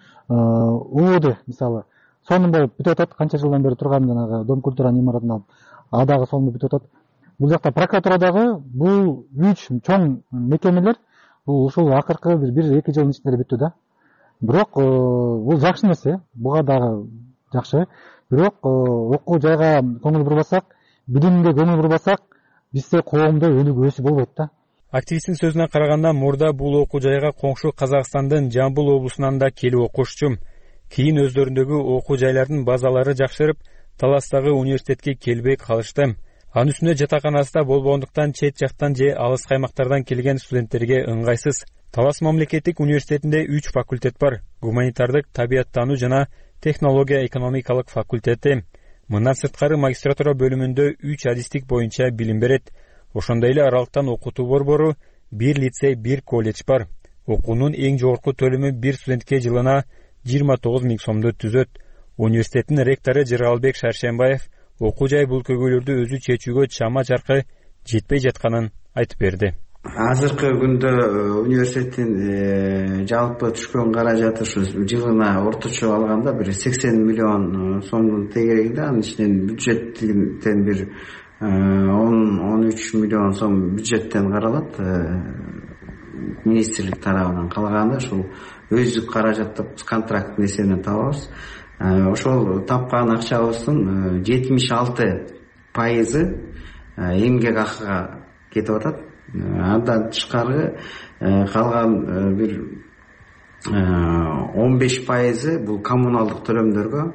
УОД мисалы сонун болуп бүтүп атат, канча жылдан бери турган жанагы Дом культуранын имаратын алып, а дагы сонун бүтүп атат. Бул жакта прокуратурадагы бул үч чоң мекемелер бул ушул акыркы бир эки жылдын ичинде бүттү да. Бирок бул жакшы нерсе, буга дагы жакшы. Бирок окуу жайга көңүл бурбасак, билимге көңүл бурбасак, бизде коомдо өнүгүү өсүү болбойт да. Активисттин сөзүнө караганда, мурда бул окуу жайга коңшу Казакстандын Жамбыл облусунан да келип окушчу. Кийин өздөрүндөгү окуу жайлардын базалары жакшырып, Таластагы университетке келбей калышты. Анын үстүнө жатаканасы да болбогондуктан чет жактан же алыс каймактардан келген студенттерге ыңгайсыз. Талас мамлекеттик университетинде үч факультет бар: гуманитардык, табияттануу жана технология экономикалык факультети. Мындан сырткары магистратура бөлүмүндө үч адистик боюнча билим берет. Ошондой эле аралыктан окутуу борбору, бир лицей, бир колледж бар. Окуунун эң жогорку төлөмү бир студентке жылына жыйырма тогуз миң сомду түзөт. Университеттин ректору Жыргалбек Шаршембаев окуу жай бул көйгөйлөрдү өзү чечүүгө чама чаркы жетпей жатканын айтып берди. Азыркы күндө университеттин жалпы түшкөн каражаты ушу жылына орточо алганда бир сексен миллион сомдун тегерегинде, анын ичинен бюджеттен бир он он үч миллион сом бюджеттен каралат, министрлик тарабынан. Калганы ушул өздүк каражаттап контракттын эсебинен табабыз. Ошол тапкан акчабыздын жетимиш алты пайызы эмгек акыга кетип атат. Андан тышкары калган бир он беш пайызы бул коммуналдык төлөмдөргө,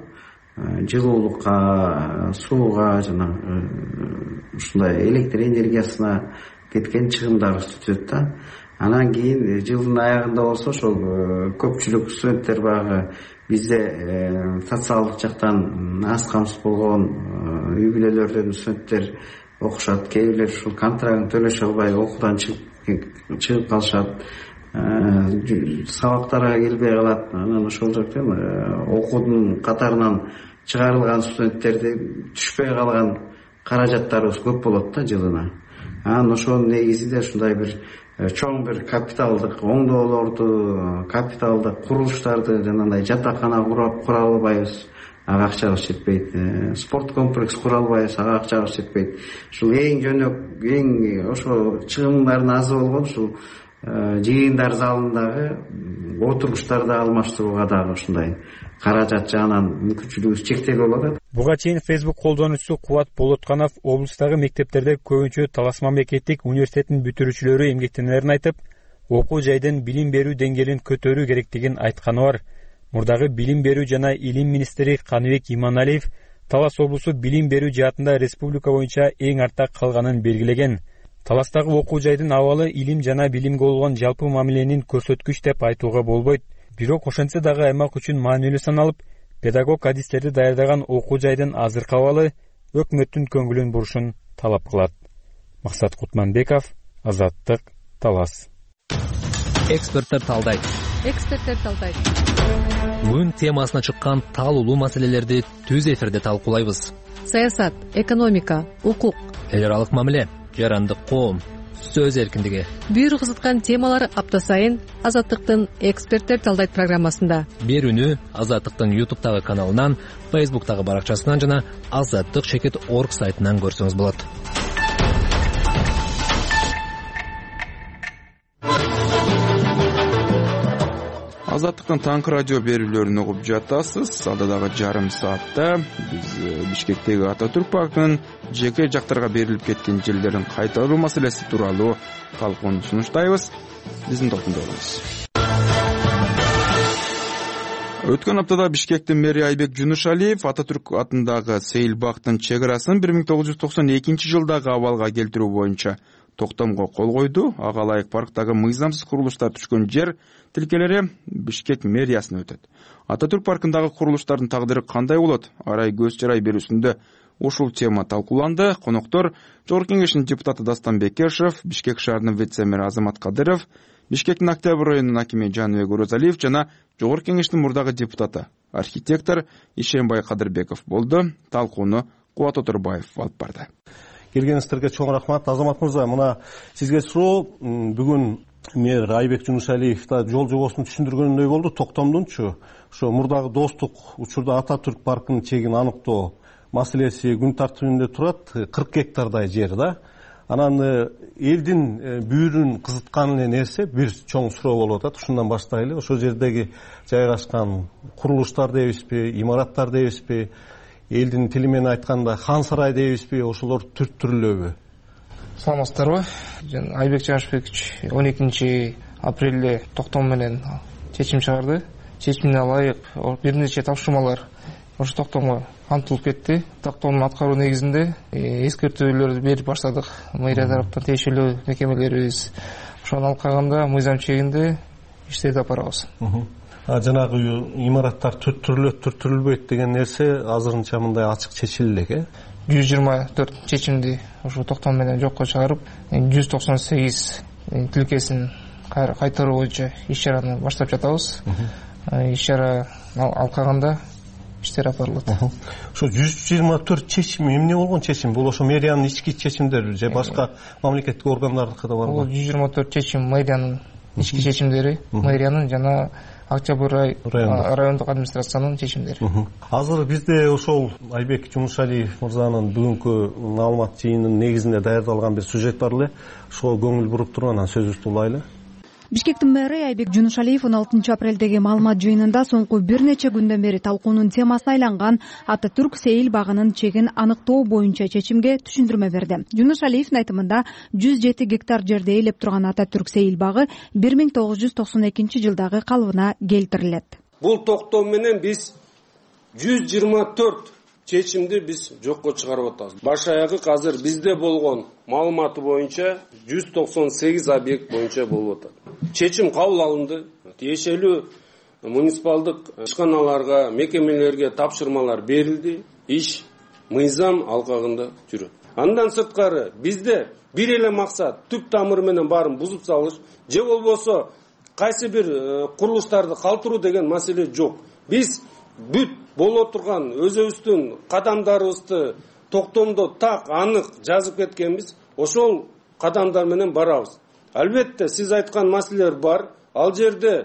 жылуулукка, сууга жана ушундай электр энергиясына кеткен чыгымдарыбызды түзөт да. Анан кийин жылдын аягында болсо ошол көпчүлүк студенттер багы бизде социалдык жактан аз камсыз болгон үй бүлөлөрдөн студенттер окушат. Кээ бирлер ушул контрактын төлөшө албай окуудан чыгып калышат, сабактарга келбей калат. Анан ошол жактан окуунун катарынан чыгарылган студенттерди түшпөй калган каражаттарыбыз көп болот да жылына. Анан ошонун негизинде ушундай бир чоң бир капиталдык оңдоолорду, капиталдык курулуштарды, жанагындай жатакана кура албайбыз, ага акчабыз жетпейт. Спорт комплекс кура албайбыз, ага акчабыз жетпейт. Ушул эң жөнөк, эң ошо чыгымдардын азы болгон ушул жыйындар залындагы отургучтарды алмаштырууга дагы ушундай каражат жагынан мүмкүнчүлүгүбүз чектелип атат. Буга чейин Facebook колдонуучусу Кубат Болотканов облустагы мектептерде көбүнчө Талас мамлекеттик университетинин бүтүрүүчүлөрү эмгектенерин айтып, окуу жайдын билим берүү деңгээлин көтөрүү керектигин айтканы бар. Мурдагы билим берүү жана илим министри Каныбек Иманалиев Талас облусу билим берүү жаатында республика боюнча эң артта калганын белгилеген. Таластагы окуу жайдын абалы илим жана билимге болгон жалпы мамиленин көрсөткүч деп айтууга болбойт. Бирок ошентсе дагы аймак үчүн маанилүү саналып, педагог адистерди даярдаган окуу жайдын азыркы абалы өкмөттүн көңүлүн бурушун талап кылат. Максат Кутманбеков, Азаттык, Талас. Эксперттер талдайт. Эксперттер талдайт. Күн темасына чыккан таалуулуу маселелерди түз эфирде талкуулайбыз. Саясат, экономика, укук, эл аралык мамиле, жарандык коом, сөз эркиндиги. Бүйүр кызыткан темалар апта сайын Азаттыктын Эксперттер талдайт программасында. Берүүнү Азаттыктын YouTube'тагы каналынан, Facebook'тагы баракчасынан жана азаттык чекит точка орг сайтынан көрсөңүз болот. Азаттыктын таңкы радио берүүлөрүн угуп жатасыз. Алда дагы жарым саатта биз Бишкектеги Ататүрк паркынын жеке жактарга берилип кеткен жерлерин кайтаруу маселеси тууралуу талкууну сунуштайбыз. Биздин топтунда болуңуз. Өткөн аптада Бишкектин мэри Айбек Жунушалиев Ататүрк атындагы Сейил бактын чек арасын бир миң тогуз жүз токсон экинчи жылдагы абалга келтирүү боюнча токтомго кол койду. Ага ылайык парктагы мыйзамсыз курулуштар түшкөн жер тилкелери Бишкек мэриясына өтөт. Ататүрк паркындагы курулуштардын тагдыры кандай болот? Арай көз чарай берүүсүндө ушул тема талкууланды. Коноктор Жогорку Кеңештин депутаты Дастан Бекешев, Бишкек шаарынын вице-мэри Азамат Кадыров, Бишкектин Октябрь районунун акими Жаныбек Орозалиев жана Жогорку Кеңештин мурдагы депутаты, архитектор Ишембай Кадырбеков болду. Талкууну Кубат Отурбаев алып барды. Келгениңиздерге чоң рахмат. Азамат мырза, мына сизге суроо, бүгүн мэр Айбек Жунушалиев да жол жобосун түшүндүргөндөй болду. Токтомдунчу ошо мурдагы достук учурда Ататүрк паркынын чегин аныктоо маселеси күн тартибинде турат. кырк гектардай жер да. Анан элдин бүйүрүн кызыткан эле нерсе бир чоң суроо болуп атат. Ушундан баштайлы. Ошол жердеги жайгашкан курулуштар дейбизби, имараттар дейбизби, элдин тили менен айтканда хан сарай дейбизби, ошолор түр түрлөбү? Саламатсыздарбы? Айбек Жашбекович он экинчи апрелде Токтом менен чечим чыгарды. Чечимине ылайык бир нече тапшырмалар ошо Токтомго камтылып кетти. Токтомдун аткаруу негизинде эскертүүлөрдү берип баштадык. Мэрия тараптан тиешелүү мекемелерибиз ошону алкаганда мыйзам чегинде иштерди алып барабыз. Жанагы имараттар түр түрлөт, түр түрлөбөйт деген нерсе азырынча мындай ачык чечилди элек, э? жүз жыйырма төрт чечимди ошо Токтом менен жокко чыгарып, жүз токсон сегиз тилкесин кайтаруу боюнча иш-чараны баштап жатабыз. Иш-чара алкагында иштер алып барылат. Ошо жүз жыйырма төрт чечим эмне болгон чечим? Бул ошо мэриянын ички чечимдери же башка мамлекеттик органдардыкы да барбы? Бул жүз жыйырма төрт чечим мэриянын ички чечимдери, мэриянын жана Октябрь райондук администрациянын чечимдери. Азыр бизде ошол Айбек Жунушалиев мырзанын бүгүнкү маалымат жыйынынын негизинде даярдалган бир сюжет бар эле. Ошого көңүл буруп туруп анан сөзүбүздү улайлы. Бишкектин мэри Айбек Жунушалиев он алтынчы апрелдеги маалымат жыйынында соңку бир нече күндөн бери талкуунун темасына айланган Ататүрк Сейил багынын чегин аныктоо боюнча чечимге түшүндүрмө берди. Жунушалиевдин айтымында жүз жети гектар жерде ээлеп турган Ататүрк Сейил багы бир миң тогуз жүз токсон экинчи жылдагы калыбына келтирилет. Бул Токтом менен биз жүз жыйырма төрт чечимди биз жокко чыгарып атабыз. Баш аягы азыр бизде болгон маалыматы боюнча жүз токсон сегиз объект боюнча болуп атат. Чечим кабыл алынды. Тиешелүү муниципалдык ишканаларга, мекемелерге тапшырмалар берилди. Иш мыйзам алкагында жүрөт. Андан сырткары бизде бир эле максат, түп тамыры менен баарын бузуп салыш, же болбосо кайсы бир курулуштарды калтыруу деген маселе жок. Биз бүт боло турган өзүбүздүн кадамдарыбызды Токтомдо так анык жазып кеткенбиз. Ошол кадамдар менен барабыз. Албетте сиз айткан маселелер бар. Ал жерде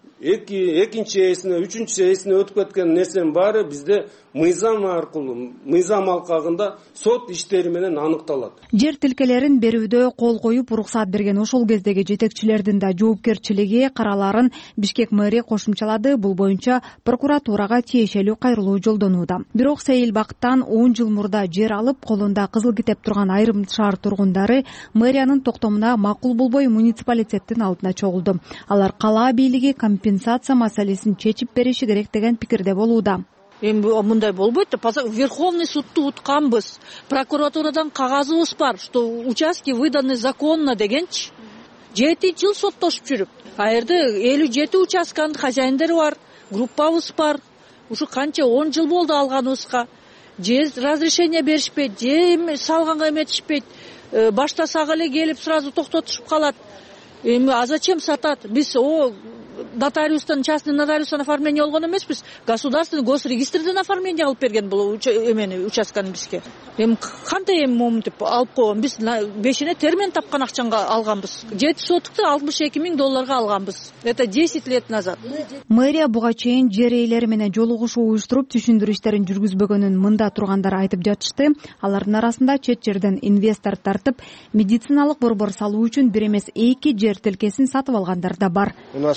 экинчи эсине, үчүнчү эсине өтүп кеткен нерсенин баары бизде мыйзам аркылуу, мыйзам алкагында сот иштери менен аныкталат. Жер тилкелерин берүүдө кол коюп уруксат берген ошол кездеги жетекчилердин да жоопкерчилиги караларын Бишкек мэрия кошумчалады. Бул боюнча прокуратурага тиешелүү кайрылуу жолдонууда. Бирок Сейил бактан он жыл мурда жер алып, колунда кызыл китеп турган айрым шаар тургундары мэриянын токтомуна макул болбой муниципалитеттин алдына чогулду. Алар кала бийлиги компенсация маселесин чечип бериши керек деген пикирде болууда. Эми мындай болбойт да, Верховный судту утканбыз. Прокуратурадан кагазыбыз бар, что участки выданы законно дегенчи. жети жыл соттошуп жүрүп. А жерде элүү жети участканын хозяиндери бар, группабыз бар. Ушу канча он жыл болду алганыбызга. Же разрешение беришпейт, же салганга эметишпейт. Баштасак эле келип сразу токтотушуп калат. Эми а зачем сатат? Биз о нотариустан, частный нотариустан оформление болгон эмеспиз. Государственный госрегистрден оформление кылып берген бул эмени участканы бизге. Эми кандай эми моментип алып койгон? Биз бешине термен тапкан акчанга алганбыз. жети сотукты алтымыш эки миң долларга алганбыз. Это десять лет назад. Мэрия буга чейин жер ээлери менен жолугушуу уюштуруп түшүндүрүү иштерин жүргүзбөгөнүн мында тургандар айтып жатышты. Алардын арасында чет жерден инвестор тартып, медициналык борбор салуу үчүн бир эмес эки жер тилкесин сатып алгандар да бар. У нас уже есть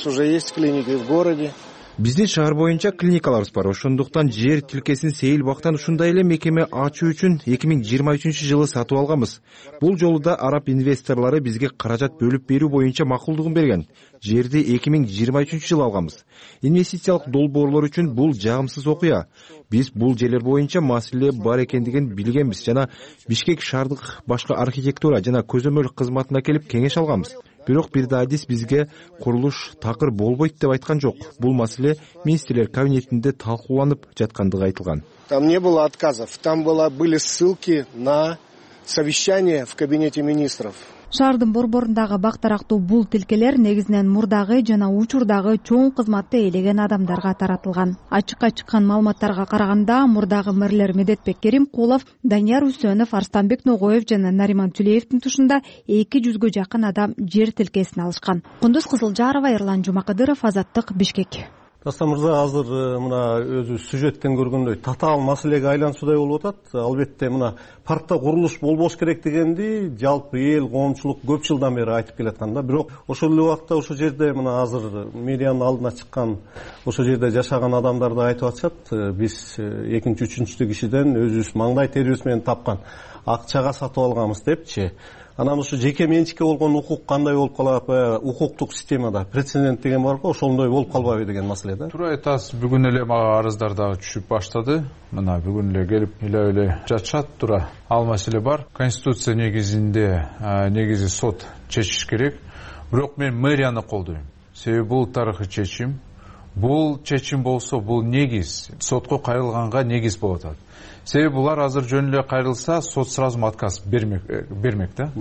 есть клиники в городе. Биздин шаар боюнча клиникаларыбыз бар. Ошондуктан жер тилкесин сейил бактан ушундай эле мекеме ачуу үчүн эки миң жыйырма үчүнчү жылы сатып алганбыз. Бул жолу да араб инвесторлору бизге каражат бөлүп берүү боюнча макулдугун берген. Жерди эки миң жыйырма үчүнчү жылы алганбыз. Инвестициялык долбоорлор үчүн бул жагымсыз окуя. Биз бул жерлер боюнча маселе бар экендигин билгенбиз жана Бишкек шаардык башкы архитектура жана көзөмөл кызматына келип кеңеш алганбыз. Бирок бир да адис бизге курулуш такыр болбойт деп айткан жок. Бул маселе министрлер кабинетинде талкууланып жаткандыгы айтылган. Там не было отказов, там было, были ссылки на совещание в кабинете министров. Шаардын борборундагы бактарактуу бул тилкелер негизинен мурдагы жана учурдагы чоң кызматты ээлеген адамдарга таратылган. Ачыкка чыккан маалыматтарга караганда, мурдагы мэрлер Медетбек Керимкулов, Данияр Үсөнов, Арстанбек Ногоев жана Нариман Түлеевдин тушунда эки жүзгө жакын адам жер тилкесин алышкан. Кундуз Кызылжарова, Эрлан Жумакадыров, Азаттык, Бишкек. Дастан мырза, азыр мына өзү сюжеттен көргөндөй татаал маселеге айлануусудай болуп атат. Албетте мына паркта курулуш болбош керек дегенди жалпы эл, коомчулук көп жылдан бери айтып келаткан да. Бирок ошол эле убакта ошол жерде мына азыр мэриянын алдына чыккан, ошол жерде жашаган адамдар да айтып атышат. Биз экинчи, үчүнчү кишиден өзүбүз маңдай терибиз менен тапкан акчага сатып алганбыз депчи. Анан ушу жеке менчикке болгон укук кандай болуп калат, укуктук системада прецедент деген бар го, ошондой болуп калбайбы деген маселе да. Туура айтасыз, бүгүн эле мага арыздар дагы түшүп баштады. Мына бүгүн эле келип эле эле жатышат. Туура ал маселе бар. Конституция негизинде негизи сот чечиш керек. Бирок мен мэрияны колдойм. Себеби бул тарыхый чечим. Бул чечим болсо, бул негиз сотко кайрылганга негиз болот. Себеби булар азыр жөн эле кайрылса, сот сразу отказ бермек бермек да.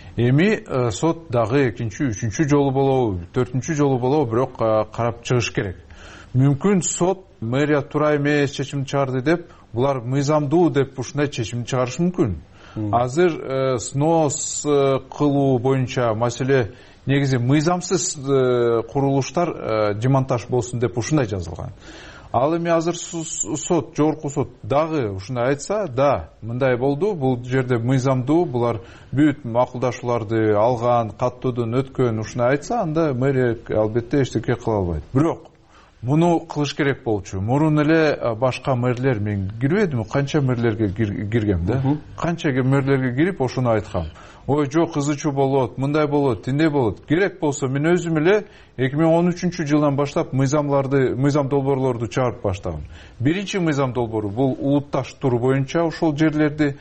Эми сот дагы экинчи, үчүнчү жолу болобу, төртүнчү жолу болобу, бирок карап чыгыш керек. Мүмкүн сот мэрия туура эмес чечим чыгарды деп, булар мыйзамдуу деп ушундай чечим чыгарышы мүмкүн. Азыр снос кылуу боюнча маселе негизи мыйзамсыз курулуштар демонтаж болсун деп ушундай жазылган. Ал эми азыр сот, жогорку сот дагы ушундай айтса, да, мындай болду, бул жерде мыйзамдуу, булар бүт макулдашууларды алган, каттоодон өткөн, ушундай айтса, анда мэрия албетте эчтеке кыла албайт. Бирок муну кылыш керек болчу. Мурун эле башка мэрлер, мен кирбедим, канча мэрлерге киргем да. Канча мэрлерге кирип ошону айткам. Ой, жок, ызы чуу болот, мындай болот, тиндей болот. Керек болсо мен өзүм эле эки миң он үчүнчү жылдан баштап мыйзамларды, мыйзам долбоорлорду чыгарып баштагам. Биринчи мыйзам долбоору бул улутташ туру боюнча ошол жерлерди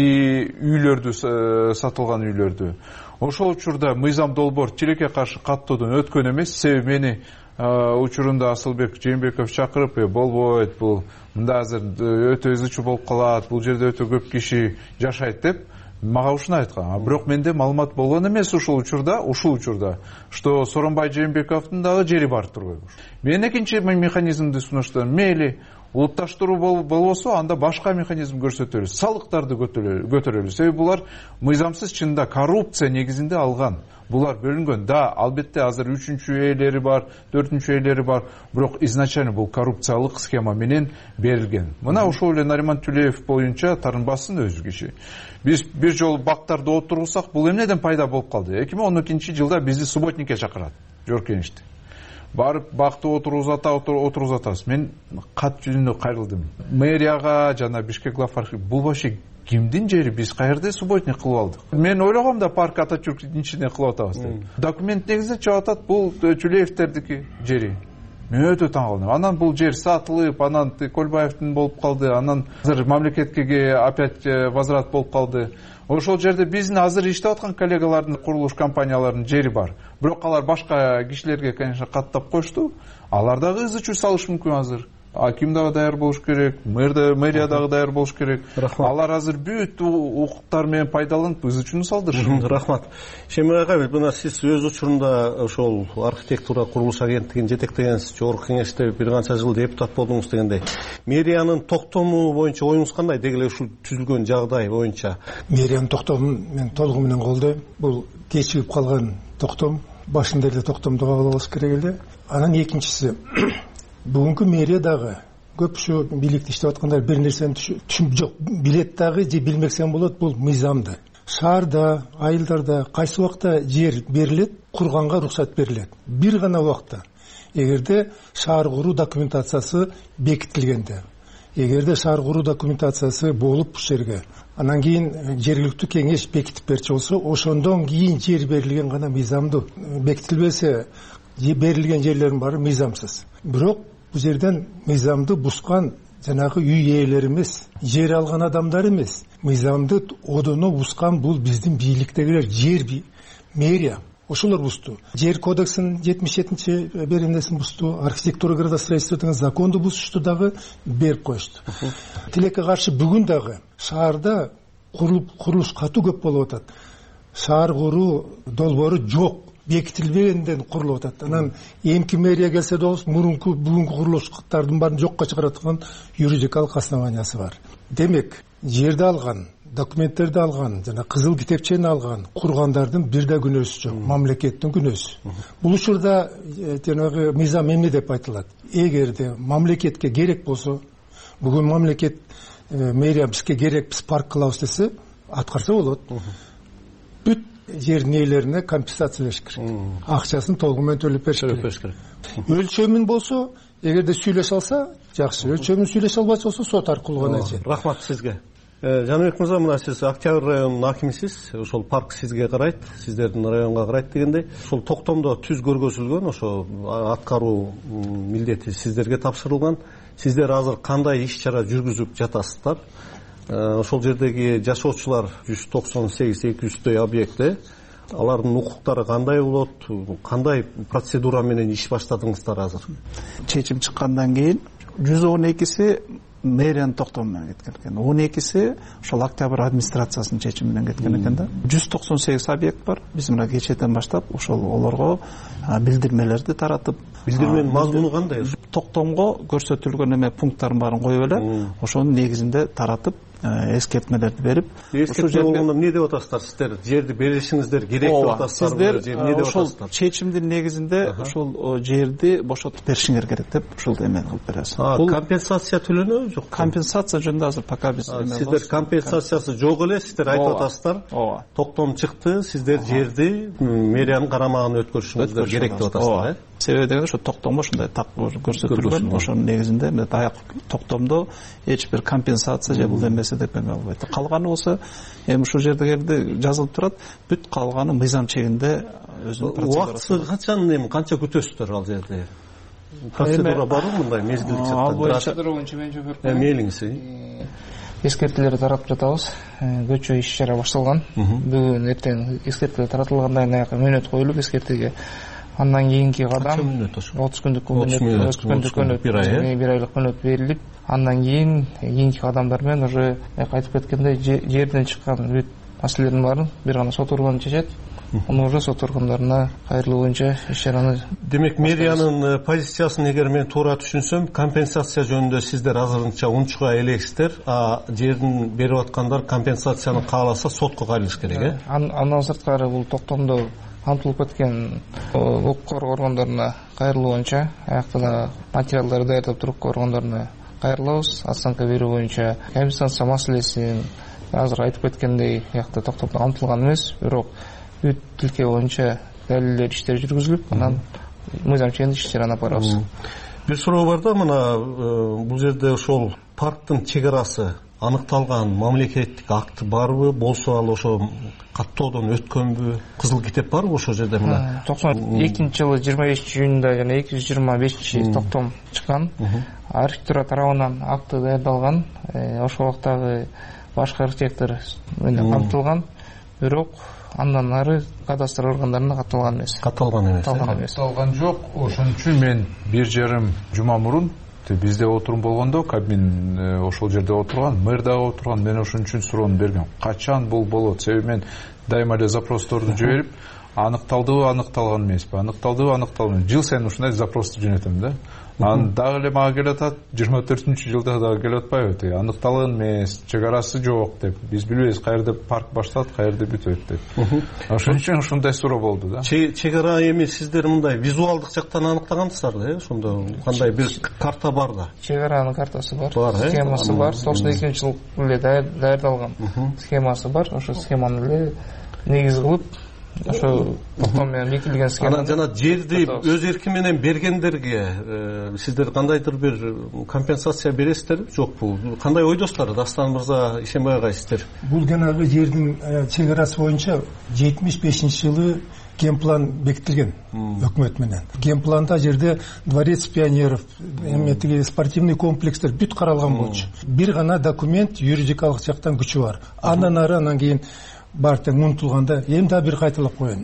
и үйлөрдү, сатылган үйлөрдү. Ошол учурда мыйзам долбоор тилекке каршы каттоодон өткөн эмес, себеби мени учурунда Асылбек Жээнбеков чакырып, болбойт, бул мында азыр өтө ызы чуу болуп калат, бул жерде өтө көп киши жашайт деп мага ушуну айткан. Бирок менде маалымат болгон эмес ушул учурда, ушул учурда, что Сооронбай Жээнбековдун дагы жери бар турбайбы. Мен экинчи механизмди сунуштадым. Мейли улутташтыруу болбосо, анда башка механизм көрсөтөлү, салыктарды көтөрөлү. Себеби булар мыйзамсыз чында коррупция негизинде алган. Булар бөлүнгөн. Да, албетте азыр үчүнчү ээлери бар, төртүнчү ээлери бар, бирок изначально бул коррупциялык схема менен берилген. Мына ошол эле Нариман Түлеев боюнча тарынбасын өзү киши. Биз бир жолу бактарды отургусак, бул эмнеден пайда болуп калды? эки миң он экинчи жылда бизди субботникке чакырат, жоркеништи. Барып бакты отургузата, отургузатабыз. Мен кат жүзүндө кайрылдым. Мэрияга жана Бишкек глав архив бул вообще кимдин жери, биз каерде субботник кылып алдык? Мен ойлогом да парк Ататюрктүн ичине кылып атабыз деп. Документ негизинде чыгып атат, бул Түлеевтердики жери. Мен өтө таң калдым. Анан бул жер сатылып, анан Көлбаевдин болуп калды, анан азыр мамлекетке опять возврат болуп калды. Ошол жерде биздин азыр иштеп аткан коллегалардын, курулуш компанияларынын жери бар. Бирок алар башка кишилерге, конечно, каттап коюшту. Алар дагы ызы чуу салышы мүмкүн азыр. Аким дагы даяр болуш керек, мэрия дагы даяр болуш керек. Алар азыр бүт укуктар менен пайдаланып ызы чууну салдырышат. Рахмат. Шемир агай, мына сиз өз учурунда ошол архитектура курулуш агенттигин жетектегенсиз, жогорку кеңеште бир канча жыл депутат болдуңуз дегендей. Мэриянын токтому боюнча оюңуз кандай? Деги эле ушул түзүлгөн жагдай боюнча. Мэриянын токтомун мен толугу менен колдойм. Бул кечигип калган токтом, башында эле токтомду кабыл алыш керек эле. Анан экинчиси, бүгүнкү мэрия дагы көп ушу бийликте иштеп аткандар бир нерсени түшүнүп жок, билет дагы же билмесем болот, бул мыйзамды. Шаарда, айылдарда кайсы убакта жер берилет, курганга уруксат берилет. Бир гана убакта. эгерде шаар куруу документациясы бекитилгенде, эгерде шаар куруу документациясы болуп бул жерге анан кийин жергиликтүү кеңеш бекитип берчү болсо, ошондон кийин жер берилген гана мыйзамдуу, бекитилбесе берилген жерлердин баары мыйзамсыз. Бирок бул жерден мыйзамды бускан жанагы үй ээлери эмес, жер алган адамдар эмес, мыйзамды одоно бускан бул биздин бийликтегилер, жер мэрия. Ошолор бусту. Жер кодексин жетимиш жетинчи беренесин бусту, архитектура градостроительство деген законду бузушту дагы, берип коюшту. Тилекке каршы бүгүн дагы шаарда курулуш катуу көп болуп атат. Шаар куруу долбоору жок, бекитилбегенден курулуп атат. Анан эмки мэрия келсе да мурунку бүгүнкү курулуштардын баарын жокко чыгаратын юридикалык основаниясы бар. Демек, жерди алган, документтерди алган, жана кызыл китепчени алган кургандардын бир да күнөөсү жок, мамлекеттин күнөөсү. Бул учурда жанагы мыйзам эмне деп айтылат? Эгерде мамлекетке керек болсо, бүгүн мамлекет мэрия бизге керек, биз парк кылабыз десе, аткарса болот. Бүт жердин ээлерине компенсация бериш керек. Акчасын толугу менен төлөп бериш керек. Өлчөмүн болсо, эгерде сүйлөшө алса, жакшы. Өлчөмүн сүйлөшө албайча болсо, сот аркылуу гана жетет. Рахмат сизге. Жаныбек мырза, мына сиз Октябрь районунун акимисиз, ошол парк сизге карайт, сиздердин районго карайт дегендей. Ошол токтомдо түз көргөзүлгөн, ошо аткаруу милдети сиздерге тапшырылган. Сиздер азыр кандай иш-чара жүргүзүп жатасыздар? Ошол жердеги жашоочулар жүз токсон сегиз эки жүздөй объекти, алардын укуктары кандай болот? Кандай процедура менен иш баштадыңыздар азыр? Чечим чыккандан кийин жүз он экиси мэриянын токтому менен кеткен экен. он экиси ошол Октябрь администрациясынын чечими менен кеткен экен да. жүз токсон сегиз объект бар. Биз мына кечээден баштап ошол олорго билдирмелерди таратып, билдирменин мазмуну кандай? Токтомго көрсөтүлгөн эме пункттардын баарын коюп эле, ошонун негизинде таратып, эскертмелерди берип, эскертме болгондо эмне деп атасыздар? Сиздер жерди беришиңиздер керек деп атасыздар? Сиздер ошол чечимдин негизинде ошол жерди бошотуп беришиңер керек деп ушул эме кылып беребиз. Бул компенсация төлөнөбү жок? Компенсация жөнүндө азыр пока биз сиздер компенсациясы жок эле, сиздер айтып атасыздар. Токтом чыкты, сиздер жерди мэриянын карамагына өткөрүшүңүздөр керек деп атасыздар, э? Себеби дегенде ошо токтомго ушундай так көрсөтүлгөн, ошонун негизинде даяк токтомдо эч бир компенсация же бул эмеси деп эме болбойт. Калганы болсо эми ушул жердегилерде жазылып турат, бүт калганы мыйзам чегинде өзүнүн процедурасы. Убакыты качан, эми канча күтөсүздөр ал жерде? Процедура барбы мындай мезгилдик чыккан? Мейлиңиз. Эскертүүлөрдү таратып жатабыз. Көчө иш-чара башталган. Бүгүн эртең эскертүүлөр таратылгандан кийин мөөнөт коюлуп эскертүүгө. Андан кийинки кадам отуз күндүк мөөнөт, бир айлык мөөнөт берилип, андан кийин кийинки кадамдар менен уже айтып кеткендей жерден чыккан бүт маселелердин баарын бир гана сот органы чечет. Аны уже сот органдарына кайрылуу боюнча иш-чараны. Демек, мэриянын позициясын эгер мен туура түшүнсөм, компенсация жөнүндө сиздер азырынча унчуга элексиздер, а жердин берип аткандар компенсацияны кааласа сотко кайрылыш керек, э? Андан сырткары бул токтомдо камтылып кеткен укук коргоо органдарына кайрылуу боюнча, аякта да материалдарды даярдап туруп органдарына кайрылабыз. Оценка берүү боюнча компенсация маселесин азыр айтып кеткендей, аякта токтомдо камтылган эмес, бирок бүт тилке боюнча далилдер иштер жүргүзүлүп, анан мыйзам чегинде иш-чараны алып барабыз. Бир суроо бар да, мына бул жерде ошол парктын чек арасы аныкталган мамлекеттик акт барбы, болсо ал ошо каттоодон өткөнбү, кызыл китеп барбы ошол жерде? Мына токсон экинчи жылы жыйырма бешинчи июнда жана эки жүз жыйырма бешинчи токтом чыккан. Архитектура тарабынан акты даярдалган, ошол убактагы башкы архитектор менен камтылган, бирок андан ары кадастр органдарына катталган эмес. Катталган эмес. Катталган жок. Ошон үчүн мен бир жарым жума мурун бизде отурум болгондо, кабин ошол жерде отурган, мэр дагы отурган, мен ошон үчүн суроону бергем. Качан бул болот? Себеби мен дайыма эле запросторду жиберип, аныкталдыбы, аныкталган эмеспи, аныкталдыбы, аныкталган. Жыл сайын ушундай запросту жөнөтөм да. Анан дагы эле мага келип атат, жыйырма төртүнчү жылда дагы келип атпайбы? Тиги аныкталган эмес, чек арасы жок деп. Биз билбейбиз каерде парк башталат, каерде бүтөт деп. Ошон үчүн ушундай суроо болду да. Чек ара эми сиздер мындай визуалдык жактан аныктагансыздар да, э? Ошондо кандай бир карта бар да. Чек аранын картасы бар, схемасы бар. токсон экинчи жылы эле даярдалган схемасы бар. Ошо схеманы эле негиз кылып ошо токтом менен бекитилген схема. Анан жана жерди өз эрки менен бергендерге сиздер кандайдыр бир компенсация бересиздерби жокпу? Кандай ойдосуздар Дастан мырза, Ишенбай агай сиздер? Бул жанагы жердин чек-арасы боюнча жетимиш бешинчи жылы генплан бекитилген өкмөт менен. Генпланда жерде дворец пионеров, эметиги спортивный комплекстер бүт каралган болчу. Бир гана документ юридикалык жактан күчү бар. Андан ары анан кийин бар тең унутулганда эми да бир кайталап коеюн.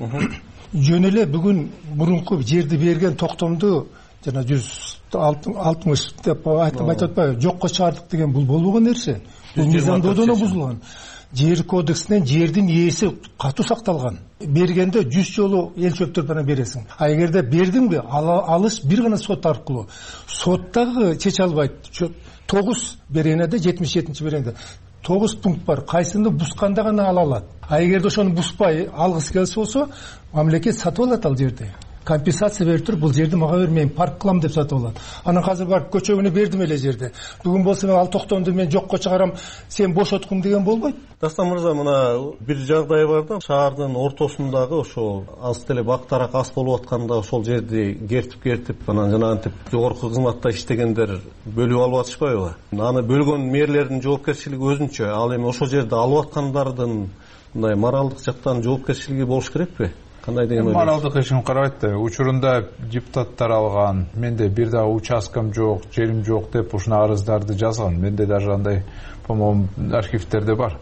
Жөн эле бүгүн мурунку жерди берген токтомду жана жүз алтымыш деп айтып атпайбы, жокко чыгардык деген бул болбогон нерсе. Бул мыйзамдоодон бузулган. Жер кодексинен жердин ээси катуу сакталган. Бергенде жүз жолу эл чөптөр менен бересиң. А эгерде бердиңби, алыш бир гана сот аркылуу. Соттагы чече албайт. тогуз беренеде, жетимиш жетинчи беренеде тогуз пункт бар. Кайсыны бусканда гана ала алат. А эгерде ошону буспай алгысы келсе болсо, мамлекет сатып алат ал жерди. Компенсация берип туруп, бул жерди мага бер, мен парк кылам деп сатып алат. Анан азыр барып көчөгүнү бердим эле жерде. Бүгүн болсо мен ал токтомду мен жокко чыгарам, сен бошоткум деген болбойт. Дастан мырза, мына бир жагдай бар да, шаардын ортосундагы ошо аз деле бактарак ас болуп атканда ошол жерди кертип кертип, анан жанагынтип жогорку кызматта иштегендер бөлүп алып атышпайбы? Аны бөлгөн мэрлердин жоопкерчилиги өзүнчө. Ал эми ошол жерди алып аткандардын мындай моралдык жактан жоопкерчилиги болуш керекпи? Кандай деген ой? Моралдык эч ким карабайт да. Учурунда депутаттар алган, менде бир дагы участкам жок, жерим жок деп ушуна арыздарды жазган. Менде даже андай, по-моему, архивтерде бар.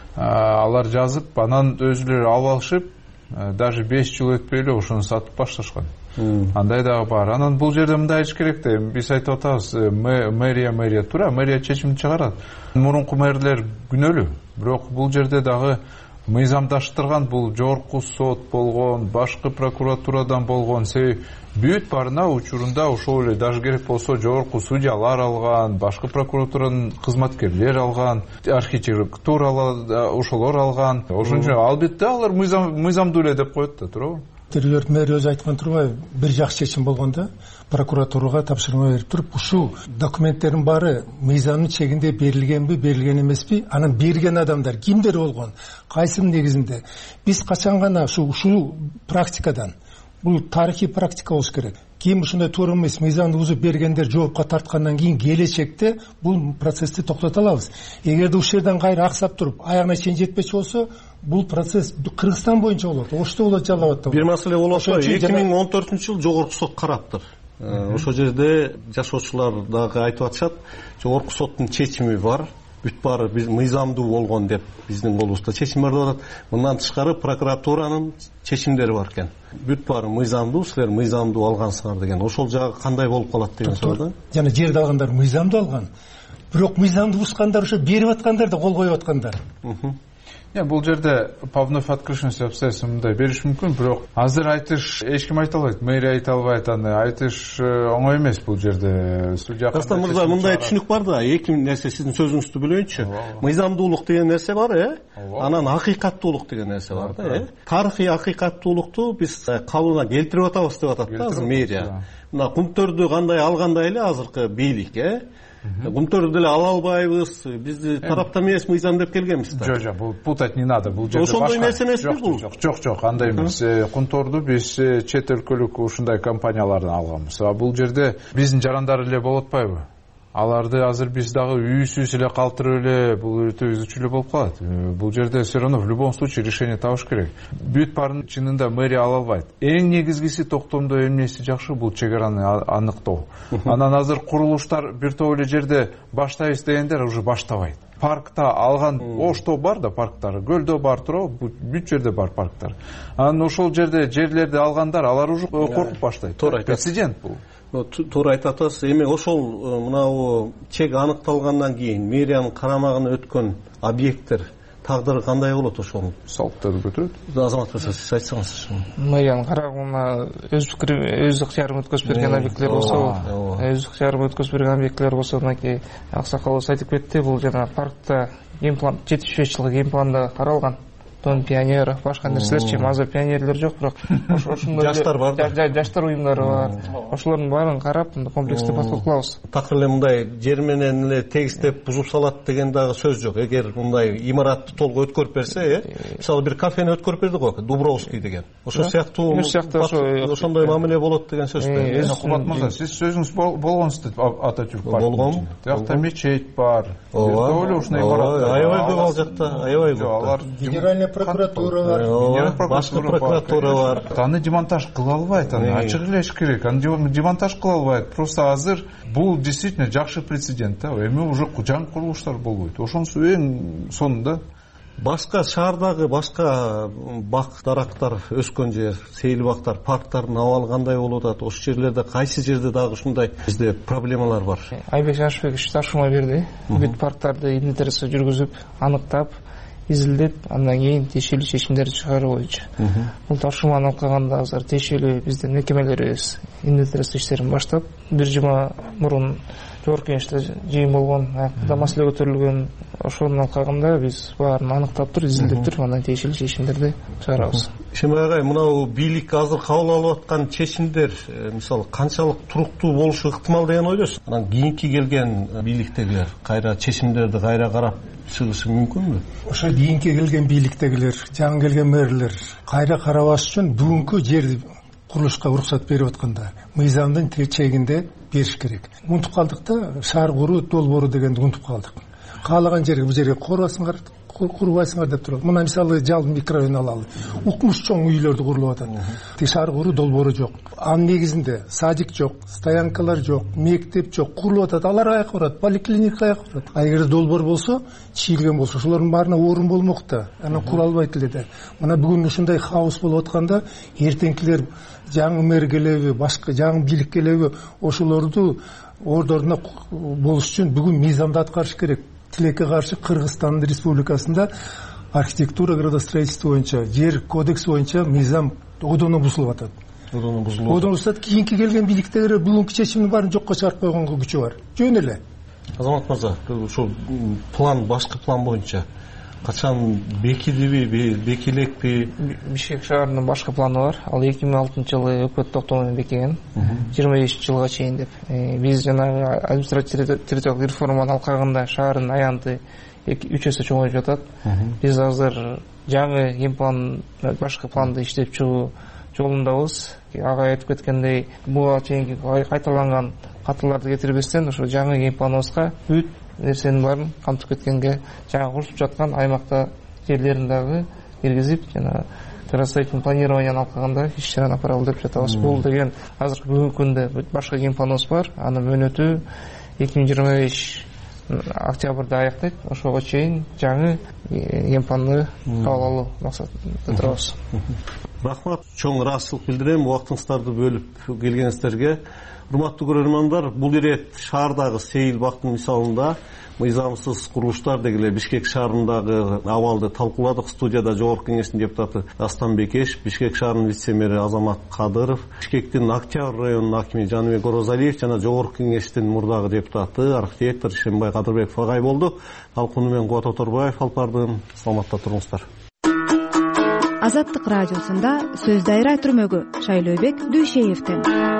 Алар жазып, анан өзүлөрү алып алышып, даже беш жыл өтпөй эле ошону сатып башташкан. Андай дагы бар. Анан бул жерде мындай эч керек да. Биз айтып атабыз, мэрия мэрия тура, мэрия чечим чыгарат. Мурунку мэрлер күнөөлүү. Бирок бул жерде дагы мыйзамдаштырган, бул жогорку сот болгон, башкы прокуратурадан болгон, себеби бүт барына учурунда ошол эле даже керек болсо жогорку судьялар алган, башкы прокуратуранын кызматкерлер алган, архитектура ошолор алган. Ошон үчүн албетте алар мыйзамдуу эле деп коет да, туурабы? Терилер мэр өзү айткан турбайбы, бир жакшы чечим болгондо прокуратурага тапшырма берип туруп, ушул документтердин баары мыйзамдын чегинде берилгенби, берилген эмеспи, анан берген адамдар кимдер болгон, кайсынын негизинде. Биз качан гана ушул ушул практикадан, бул тарыхый практика болуш керек. Ким ушундай туура эмес мыйзамды бузуп бергендер жоопко тарткандан кийин келечекте бул процессти токтото алабыз. Эгерде ушул жерден кайра аксап туруп, аягына чейин жетпечи болсо, бул процесс Кыргызстан боюнча болот. Ошто болот, Жалал Бир маселе болот. эки миң он төртүнчү жыл жогорку сот караптыр. Ошол жерде жашоочулар дагы айтып атышат, жогорку соттун чечими бар. Бүт баары биз мыйзамдуу болгон деп биздин колубузда чечим бар деп атат. Мындан тышкары прокуратуранын чечимдери бар экен. Бүт баары мыйзамдуу, силер мыйзамдуу алгансыңар деген. Ошол жагы кандай болуп калат деген суроо да. Жана жерди алгандар мыйзамдуу алган. Бирок мыйзамды бускандар ошо берип аткандар да кол коюп аткандар. Бул жерде по вновь открывшимся обстоятельствам мындай бериш мүмкүн, бирок азыр айтыш эч ким айта албайт, мэрия айта албайт, аны айтыш оңой эмес бул жерде. Судья Дастан мырза, мындай түшүнүк бар да, эки нерсе сиздин сөзүңүздү бөлөйүнчү. Мыйзамдуулук деген нерсе бар, э? Анан акыйкаттуулук деген нерсе бар да, э? Тарыхый акыйкаттуулукту биз калыбына келтирип атабыз деп атат да азыр мэрия. Мына кумтөрдү кандай алгандай эле азыркы бийлик, э? Кумтөрдү деле ала албайбыз, бизди тараптан эмес мыйзам деп келгенбиз да. Жок, жок, бул путать не надо, бул жерде башка. Ошондой нерсе эмеспи бул? Жок, жок, андай эмес. Кумторду биз чет өлкөлүк ушундай компаниялардан алганбыз. А бул жерде биздин жарандар эле болуп атпайбы? Аларды азыр биз дагы үйсүз эле калтырып эле бул өтө үзүчү эле болуп калат. Бул жерде все равно в любом случае решение табыш керек. Бүт баарын чынында мэрия ала албайт. Эң негизгиси токтомдо эмнеси жакшы, бул чек араны аныктоо. Анан азыр курулуштар бир топ эле жерде баштайбыз дегендер уже баштабайт. Паркта алган ошто бар да парктар, көлдө бар туурабы, бүт жерде бар парктар. Анан ошол жерде жерлерди алгандар, алар уже коркуп баштайт. Прецедент бул. Туура айтып атасыз. Эми ошол мынау чек аныкталгандан кийин мэриянын карамагына өткөн объекттер тагдыры кандай болот ошол? Салыктарды көтөрөт. Азамат мырза, сиз айтсаңыз. Мэриянын карамагына өз пикири, өз ыктыярын өткөзүп берген объекттер болсо, өз ыктыярын өткөзүп берген объекттер болсо, мынакей аксакалыбыз айтып кетти, бул жана паркта геймплан жетимиш беш жылкы геймпланда каралган. алтын пионер, башка нерселерчи, маза пионерлер жок, бирок ошондой жаштар бар да, жаштар уюмдары бар. Ошолордун баарын карап, комплекстүү подход кылабыз. Такыр эле мындай жер менен эле тегистеп бузуп салат деген дагы сөз жок. Эгер мындай имаратты толук өткөрүп берсе, э, мисалы бир кафени өткөрүп берди го, Дубровский деген. Ошол сыяктуу ошондой мамиле болот деген сөз. Кубат мырза, сиз сөзүңүз болгонсуз Ататюрк болгон. Жакта мечеть бар. Ооба, ушундай имарат. Аябай көп ал жакта, аябай көп. Алар Генеральная прокуратура бар. Башкы прокуратура бар. Аны демонтаж кыла албайт, аны ачык элеш керек. Аны демонтаж кыла албайт. Просто азыр бул действительно жакшы прецедент да. Эми уже жаңы курулуштар болбойт. Ошонусу эң сонунда башка шаардагы башка бак дарактар өскөн жер, сейил бактар, парктардын абалы кандай болуп атат? Ошол жерлерде кайсы жерде дагы ушундай бизде проблемалар бар? Айбек Жанышбекович тапшырма берди. Бүт парктарды инвентаризация жүргүзүп, аныктап, изилдеп, андан кийин тиешелүү чечимдерди чыгаруу боюнча. Бул тапшырманы алганда азыр тиешелүү биздин мекемелерибиз инвентаризация иштерин баштап, бир жума мурун жогорку кеңеште жыйын болгон, аякта маселе көтөрүлгөн. Ошонун алкагында биз баарын аныктап туруп, изилдеп туруп, андан тиешелүү чечимдерди чыгарабыз. Шемай агай, мынау бийлик азыр кабыл алып аткан чечимдер, мисалы, канчалык туруктуу болушу ыктымал деген ойлойсуз? Анан кийинки келген бийликтегилер кайра чечимдерди кайра карап чыгышы мүмкүнбү? Ошо кийинки келген бийликтегилер, жаңы келген мэрлер кайра карабаш үчүн бүгүнкү жер курулушка уруксат берип атканда мыйзамдын чегинде бериш керек. Унутуп калдык да, шаар куруу, долбоору дегенди унутуп калдык. Каалаган жерге бул жерге курасыңар, курбайсыңар деп турат. Мына мисалы Жалын микрорайонун алалы. Укмуш чоң үйлөрдү курулуп атат. Тик шаар куруу долбоору жок. Анын негизинде садик жок, стоянкалар жок, мектеп жок, курулуп атат. Алар каяка барат? Поликлиника каяка барат? А эгер долбоор болсо, чийилген болсо, ошолордун баарына орун болмок да. Анан кура албайт эле да. Мына бүгүн ушундай хаос болуп атканда, эртеңкилер жаңы мэр келеби, башка жаңы бийлик келеби, ошолорду ордоруна болуш үчүн бүгүн мыйзамды аткарыш керек. Тилекке каршы Кыргызстан Республикасында архитектура градостроительство боюнча, жер кодекси боюнча мыйзам одону бузулуп атат. Одону бузулуп. Одону бузулат, кийинки келген бийликтегилер бүгүнкү чечимдин баарын жокко чыгарып койгонго күчү бар. Жөн эле. Азамат мырза, ушул план, башкы план боюнча качан бекидиби, бекилекпи? Бишкек шаарынын башкы планы бар. Ал эки миң алтынчы жылы өкмөт токтому менен бекиген. жыйырма бешинчи жылга чейин деп. Биз жанагы административдик территориялык реформанын алкагында шаардын аянты үч эсе чоңоюп жатат. Биз азыр жаңы генплан, башкы планды иштеп чыгуу жолундабыз. Ага айтып кеткендей, буга чейинки кайталанган катыларды кетирбестен ошо жаңы генпланыбызга бүт нерсенин баарын камтып кеткенге, жаңы курулуп жаткан аймакта жерлерин дагы киргизип, жана градостроительный планированияны алкагында иш чараны апаралы деп жатабыз. Бул деген азыркы бүгүнкү күндө башка генпланыбыз бар. Анын мөөнөтү эки миң жыйырма беш октябрда аяктайт. Ошого чейин жаңы генпланды кабыл алуу максатында турабыз. Рахмат, чоң ыраазычылык билдирем убактыңыздарды бөлүп келгениңиздерге. Урматтуу көрөрмандар, бул ирет шаардагы сейил бактын мисалында мыйзамсыз курулуштар дегиле Бишкек шаарындагы абалды талкууладык. Студияда жогорку кеңештин депутаты Астан Бекеш, Бишкек шаарынын вице-мэри Азамат Кадыров, Бишкектин Октябрь районунун акими Жаныбек Орозалиев жана жогорку кеңештин мурдагы депутаты архитектор Шембай Кадырбеков агай болду. Талкууну мен Кубат Оторбаев алып бардым. Саламатта туруңуздар. Азаттык радиосунда сөз дайра түрмөгү Шайлообек Дүйшеевден.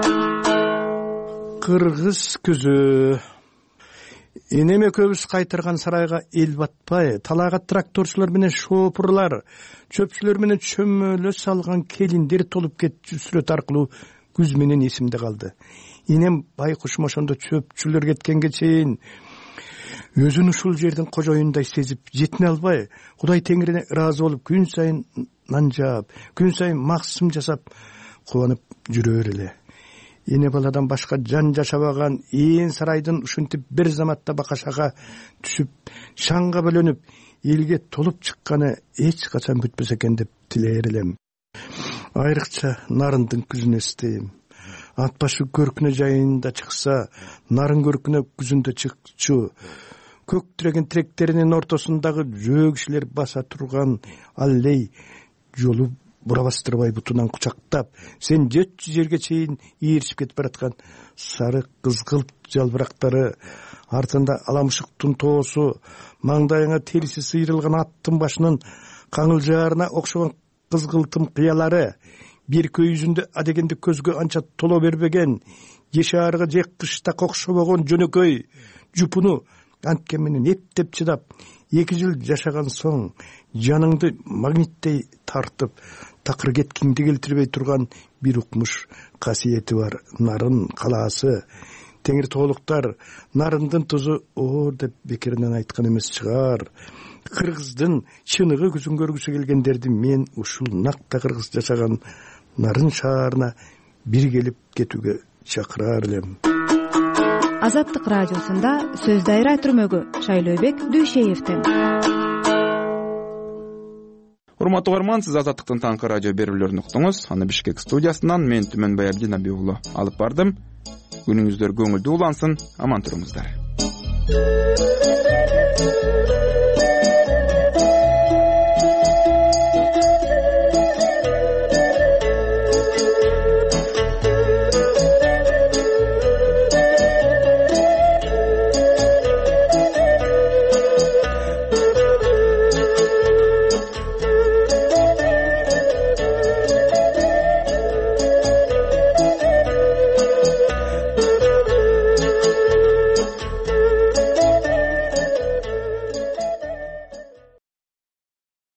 Кыргыз күзү энеме көбүс кайтырган сарайга эл батпай, талайга тракторчулар менен шопурлар, чөпчүлөр менен чөмөлө салган келиндер толуп кетчү сүрөт аркылуу күз менен эсимде калды. Энем байкушум ошондо чөпчүлөр кеткенге чейин өзүн ушул жердин кожоюндай сезип, жетине албай, Кудай Теңирине ыраазы болуп, күн сайын нан жаап, күн сайын максым жасап, кубанып жүрөр эле. Эне баладан башка жан жашабаган ээн сарайдын ушинтип бир заматта бакашага түшүп, шаңга бөлөнүп, элге толуп чыкканы эч качан бүтпөсө экен деп тилээр элем. Айрыкча нарындын күзүн эстейм. Ат башы көркүнө жайында чыкса, нарын көркүнө күзүндө чыкчу. Көк тиреген тиректеринин ортосундагы жөө кишилер баса турган аллей жолу бурабастырбай бутунан кучактап, сен жети жүз жерге чейин ийиришип кетип бараткан сары кызгылт жалбырактары, артында аламышыктын тоосу, маңдайыңа терisi сыйрылган аттын башынын каңылжаарына окшогон кызгылтым кыялары, бир көйүзүндө адегенди көзгө анча толо бербеген, жешаарыга же кышта окшобогон жөнөкөй жупуну анткен менен эптеп чыдап, эки жыл жашаган соң жаныңды магниттей тартып, такыр кеткиңди келтирбей турган бир укмуш касиети бар нарын калаасы. Теңир тоолуктар нарындын тузу оор деп бекеринен айткан эмес чыгар. Кыргыздын чыныгы күзүн көргүсү келгендерди мен ушул накта кыргыз жашаган нарын шаарына бир келип кетүүгө чакырар элем. Азаттык радиосунда сөз дайра түрмөгү Шайлообек Дүйшеевден. Урматтуу угарман, сиз Азаттыктын таңкы радио берүүлөрүн уктуңуз. Аны Бишкек студиясынан мен Түмөнбай Абдинабек уулу алып бардым. Күнүңүздөр көңүлдүү улансын, аман туруңуздар.